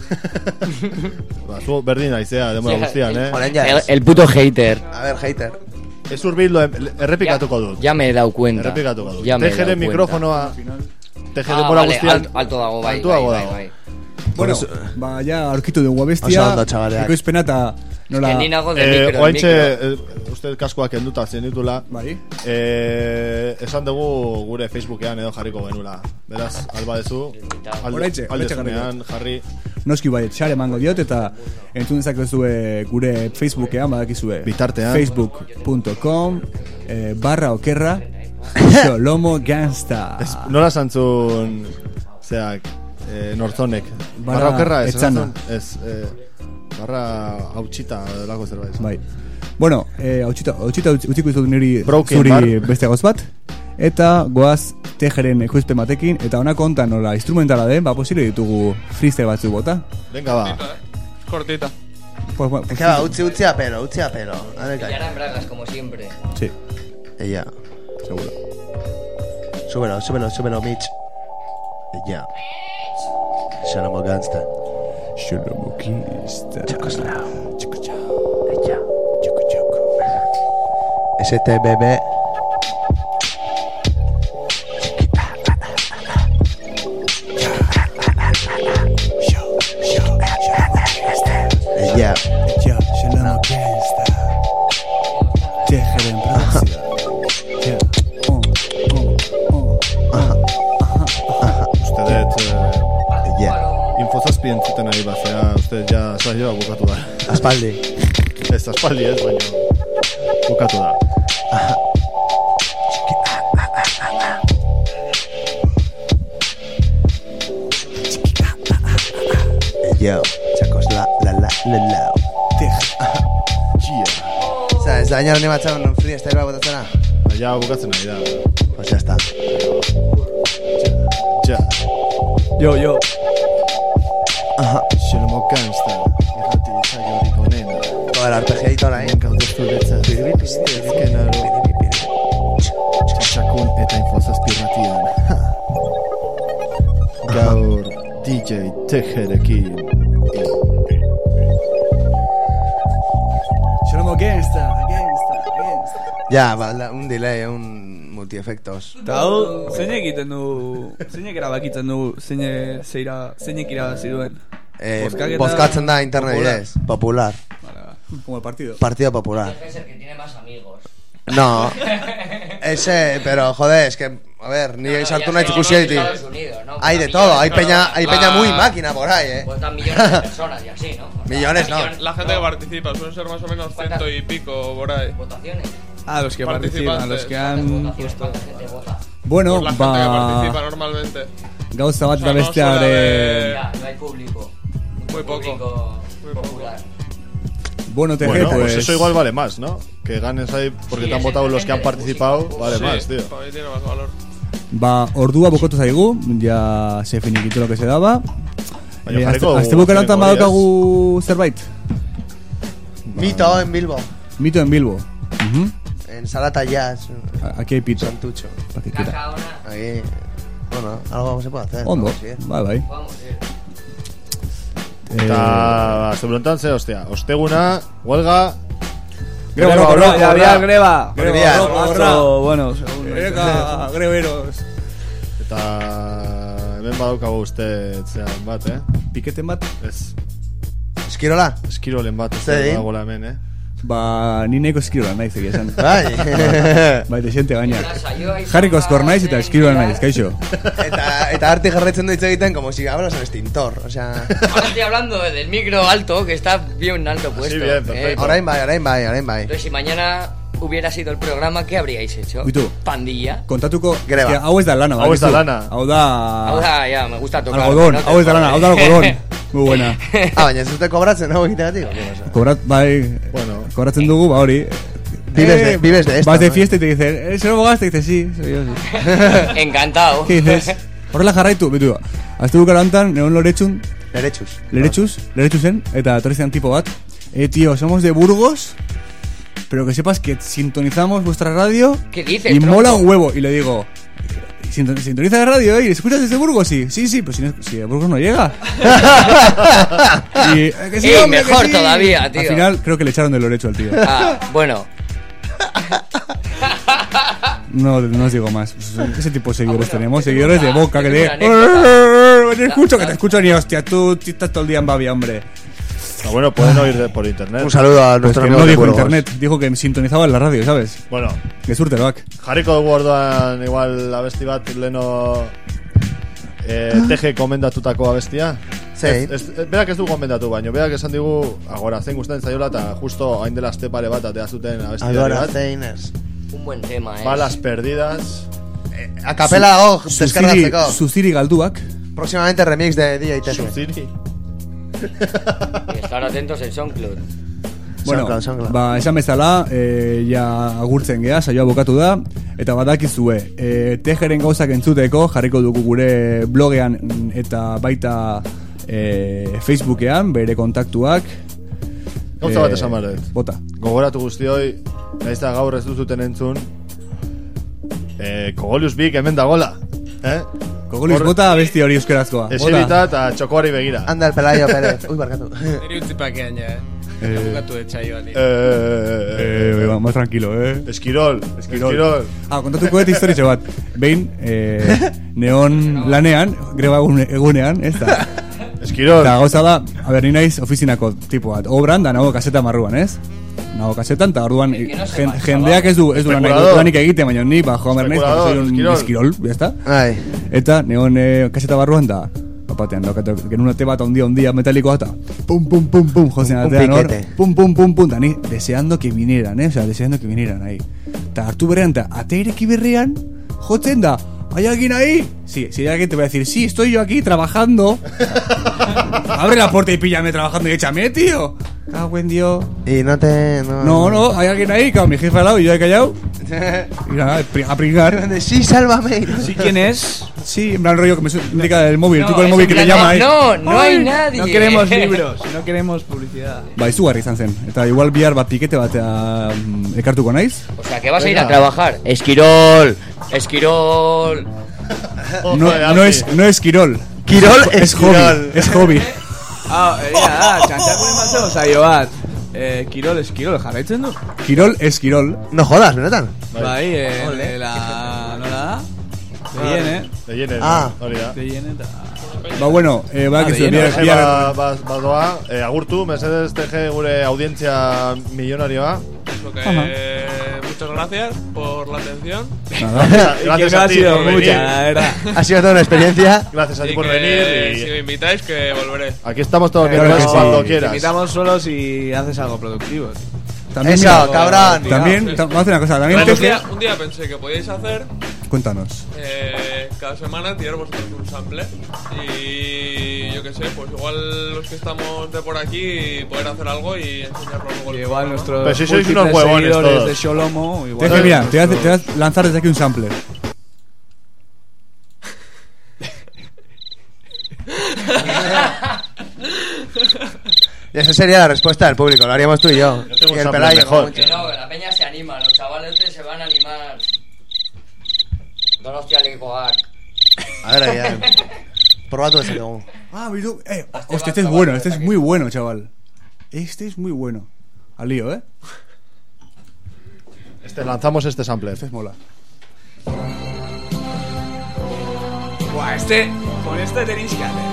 Zu berdin aizea, demora guztian, El puto hater. A ver, hater. Ez urbildo, errepikatuko dut. Ya me he dado cuenta. Errepikatuko dut. Ya me he Tejeren dado mikrofonoa. Teje demora vale, guztian. alto dago, bai. Bueno, ya aurkitu dugu bestia. Ekoizpena eta nola. Ni nago de micro. Oaintxe, uste kaskoak enduta zen ditula. Bai. Esan dugu gure Facebookean edo jarriko genula. Beraz, alba dezu. Aldezunean, jarri. Noski bai, txare emango diot eta entzun dezakezue gure Facebookean badakizue. Bitartean. Facebook.com/okerra Xolomo Gangsta. Nola zantzun zeak nortzonek. Barra okerra ez. Ez, barra hautsita lako zerbait. Bai. Bueno, hautsita utziko izut niri zuri beste gauz bat. Eta goaz Tejeren ekoizpen batekin. Eta honako ontan nola instrumentala den, posible ditugu freestyle batzuk bota. Venga, va. Cortita. Pues utzi a pelo. Y ahora en bragas, como siempre. Sí. Ella. Seguro. Súbelo, Mitch. Ella. Xolomo Gangsta. Chocoslao. Ella. STBB. Ella. Xolomo Gangsta. Tejeren producción. Ustedet infozazpi entzuten ari bazea. Usted ya saioa bukatu da. Aspaldi. Ez aspaldi ez, baina bukatu da. Yo, chacos, la. Ez da baina honi batxan un freestyle bat botatzena? Ja, bukatzen nahi da. Pues ya está. Ja. Yo. Xolomo Gangsta. Irrati saiorik onena. Todo el arpegiadito ahora, Gaude zuretzat. Ezkenaro. Txakun eta infozazpi irratian. Gaur DJ Tejerekin. Xolomo Gangsta. Ya, un delay, un multi-efectos. Eta hau, zeinek egiten du, zeinek erabakitzen du, zeinek irabazi duen. Bozkatzen da internet bidez. Popular. Como el partido. Partido Popular. Es el que tiene más amigos. No. Ese, pero joder, es que, a ver, ni salto una Chicusieti. Hay de todo, hay peña muy máquina por ahí, Cuentan millones de personas y así, ¿no? Millones no. La gente que participa suelen ser más o menos 100 y pico por ahí. ¿Votaciones? Los que participan, los que han puesto. Bueno, la gente que participa normalmente. Gauza bat da besteare. No hay público. Muy poco. Popular. Bueno, pues eso igual vale más, ¿no? Que ganes ahí porque te han votado los que han participado, vale más, tío. Para mí tiene más valor. Ordua bukatu zaigu, ya se finiquitó lo que se daba. Azte bukaran tan badaukagu zerbait? Mito en Bilbo. En Salata Jazz. Aquí hay pito. Santucho. Ahí. Bueno, algo se puede hacer. Ondo, bai. Eta, zeburontan ze, ostia, osteguna, huelga... Greba, greba. Bueno, greberos. Eta, hemen badaukago uste, zean bat, Piketen bat? Ez. Eskirola? Eskirolen bat, ez dagoela hemen, Ba, ni nahiko eskirola naiz egia esan. Bai. Bai, desente gaina. Jarriko eskor naiz eta eskirola naiz, kaixo. Eta arte jarretzen du hitz egiten como si hablas al extintor, o sea... Ahora estoy hablando del micro alto, que está bien alto puesto. Sí, bien, perfecto. Orain bai. Entonces, si mañana hubiera sido el programa, ¿qué habríais hecho? ¿Y tú? Pandilla. Kontatuko, greba. Hau ez da lana. Hau ez da lana. Hau da, ya, me gusta tocar. Algodón, hau ez da lana, hau da algodón. Muy buena. Baina ez dute kobratzen, hau egitegatik? Bueno, kobratzen dugu, ba hori. Vives de esto. Vas de fiesta y te dicen, ¿se lo bogaste? Y dices, sí, soy yo, sí. Encantado. ¿Qué dices? Horrela jarraitu, betu. Azte bukara hontan, neon Leretsusen, eta etorri zean tipo bat. Tío, somos de Burgos, pero que sepas que sintonizamos vuestra radio. ¿Qué dices, y mola un huevo. Y le digo, ¿sintoniza la radio, y escuchas desde Burgos? Sí, pero si de Burgos no llega. Y que sí, hombre, mejor que sí. todavía, tío. Al final creo que le echaron del Lorecho al tío. Bueno. No os digo más. Ese tipo de seguidores tenemos. Seguidores de Boca que te te escucho ni hostia. Tú estás todo el día en Babia, hombre. Bueno, pueden oír por internet. Un saludo a nuestro amigo no de dijo Burgos. internet, dijo que sintonizaba en la radio, ¿sabes? Bueno, que surteloak. Jarriko dugu orduan igual abesti bat leno TG komendatutako abestia. Sí. Berak ez du gomendatu baino, berak esan digu agora zein gustatzen zaiola eta justo hain dela aste pare bat atea zuten abestia Agora bat. zeines. Un buen tema, Balas perdidas. A capela dago deskargatzeko. Zuziri galduak. Próximamente remix de DJ Tese. Zuziri. Y estar atentos en SoundCloud. Bueno, ba, esan bezala, ja agurtzen geha, saioa bukatu da, eta badakizue, Tejeren gauzak entzuteko jarriko dugu gure blogean eta baita Facebookean, bere kontaktuak. Gauza bat esan barret. Bota. Gogoratu guztioi, nahiz da gaur ez duzuten entzun, Kogolius Bik hemen dagola. Kogolius bota besti hori euskerazkoa. Esibita eta txokoari begira. Anda el Pelayo Pérez. Ui, barkatu. Neri utzipakean ja, Bukatu de txaioan. Más tranquilo, Esquirol. Kontatuko dut historitxo bat. Behin, neon lanean, greba egunean, ez da. Esquirol. Eta gauza da, a ber, ni naiz ofizinako tipo bat. Obran da nago kaseta marruan, ez? Nago kasetan, eta orduan jendeak ez du lanik egiten, baina ni, joan bernaiz, porque soy un esquirol, ya está. Eta neon kaseta barruan da, batean, genuen ate bat ondia metalikoa eta pum, jozen atean hor, pum, da ni, deseando que vinieran, deseando que vinieran ahí. Eta hartu berrean, eta ateireki berrean, jotzen da, ¿hay alguien ahí? Sí, si hay alguien te va a decir, sí, estoy yo aquí trabajando. Abre la puerta y píllame trabajando y échame, tío. Cago en Dios. Y no, hay alguien ahí, claro, mi jefe al lado y yo he callado. Y nada, a pringar. Sí, sálvame. ¿Sí, quién es? Sí, en plan rollo que me indica el móvil, tú con el móvil que le llama ahí. No hay nadie. No queremos libros, no queremos publicidad. Ba, izugarri izan zen. Eta igual bihar bat pikete bat ekartuko naiz. O sea, que vas a ir a trabajar. Esquirol. No es Quirol. Quirol es hobby. Es hobby. Txantxakunen bat zego zaio bat. Quirol, jarraitzen du? Quirol es Quirol. No jodas, benetan. Bai, nola da? De Yene. Hori da. De Yene eta... Ba, bueno, badoa, agurtu, mesedez TG gure audientzia millonarioa. Muchas gracias por la atención. Gracias a ti por venir. Ha sido toda una experiencia. Gracias a ti por venir. Si me invitáis, que volveré. Aquí estamos todos cuando quieras. Te invitamos solo si haces algo productivo. También, eso, cabrón. También, vamos a hacer una cosa. También un día pensé que podíais hacer. Cuéntanos. Cada semana tirar vosotros un sample. Y yo qué sé, pues igual los que estamos de por aquí poder hacer algo y enseñarlo luego. Igual nuestros. Pero si sois unos huevones todos. De Sholomo. Igual. Mira, te voy a lanzar desde aquí un sampler. Y esa sería la respuesta del público, lo haríamos tú y yo. Y el Pelayo mejor. Que no, la peña se anima, los chavales se van a animar. Donostia Legoak. A ver, ahí. Probatu dezakegu. Bidu, hostia, este es bueno, este es muy bueno, chaval. Este es muy bueno. Al lío, Lanzamos este sampler. Este es mola. Buah, con este tenéis que hacer.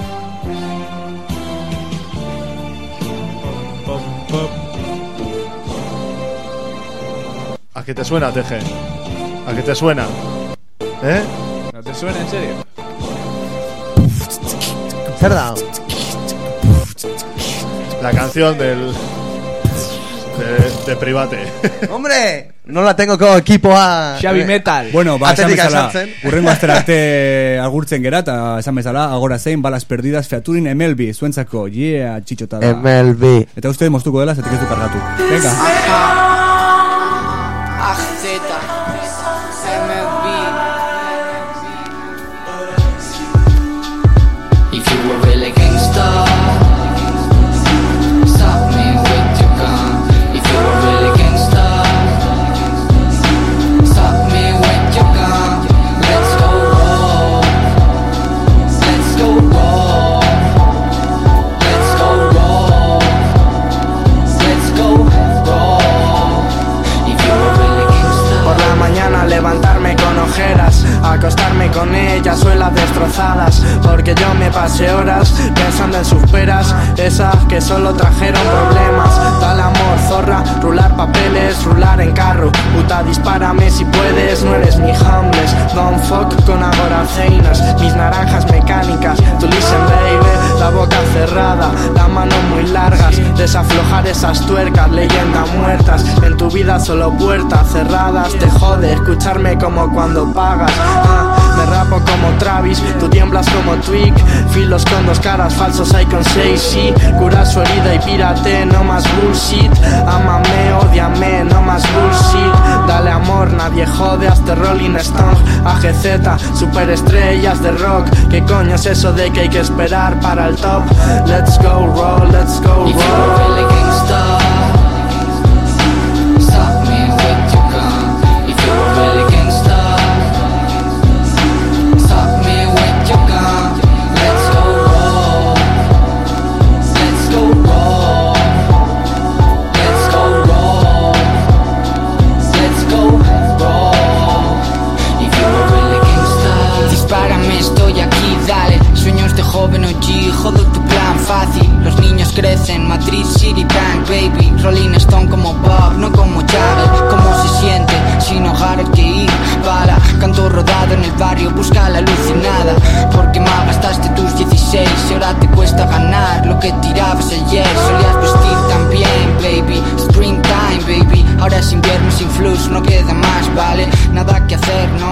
¿A qué te suena, Teje? ¿A qué te suena? ¿No te suena en serio? Cerda. La canción de Private. ¡Hombre! No la tengo como equipo a... Xavi Metal. Bueno, ba, esan bezala. sartzen. Urrengo asterarte agurtzen gera, eta esan bezala, agora zein, balas perdidas, featurin MLB, zuentzako, yeah, txitxota da. MLB. Eta uste moztuko dela, zetik ez du kargatu. Venga. Zeta, MLB. If you were really gangsta, stop me with your gun. If you were really gangsta, stop me with your gun. Let's go raw. Let's go raw. Let's go raw. Let's go raw. If you were really gangsta. Por la mañana levantarme con ojeras, acostarme con ellas, suelas destrozadas, porque yo me pasé horas pensando en sus peras, esas que solo trajeron problemas. Dale amor, zorra, rular papeles, rular en carro, puta dispárame si puedes, no eres mi homeless. Don't fuck con agoraceinas, mis naranjas mecánicas, tu listen baby, la boca cerrada, las manos muy largas, desaflojar esas tuercas, leyendas muertas, en tu vida solo puertas cerradas, te jode escucharme como cuando pagas. Me rapo como Travis, tú tiemblas como Twig, filos con dos caras, falsos hay con 6, sí. Cura su herida y pírate, no más bullshit. Ámame, ódiame, no más bullshit. Dale amor, nadie jode, hasta Rolling Stone, AGZ, superestrellas de rock. ¿Qué coño es eso de que hay que esperar para el top? Let's go raw, let's go raw. If you're really gangsta, stop me with your gun. If you're really gangsta, stop me with your gun. Let's go raw. Let's go raw. Let's go raw. Let's go raw. If you're really gangsta, dispárame, estoy aquí, dale. Sueños de joven OG, jodo tu plan fácil. Los niños crecen, Madrid City Bank, baby. Rolling Stone como Bob, no como Jagger. ¿Cómo se siente sin hogar al que ir? Bala, canto rodado en el barrio, busca la alucinada. Porque malgastaste tus 16 y ahora te cuesta ganar lo que tirabas ayer. Solías vestir tan bien, baby. Springtime, baby. Ahora es invierno sin flux, no queda más, vale. Nada que hacer, no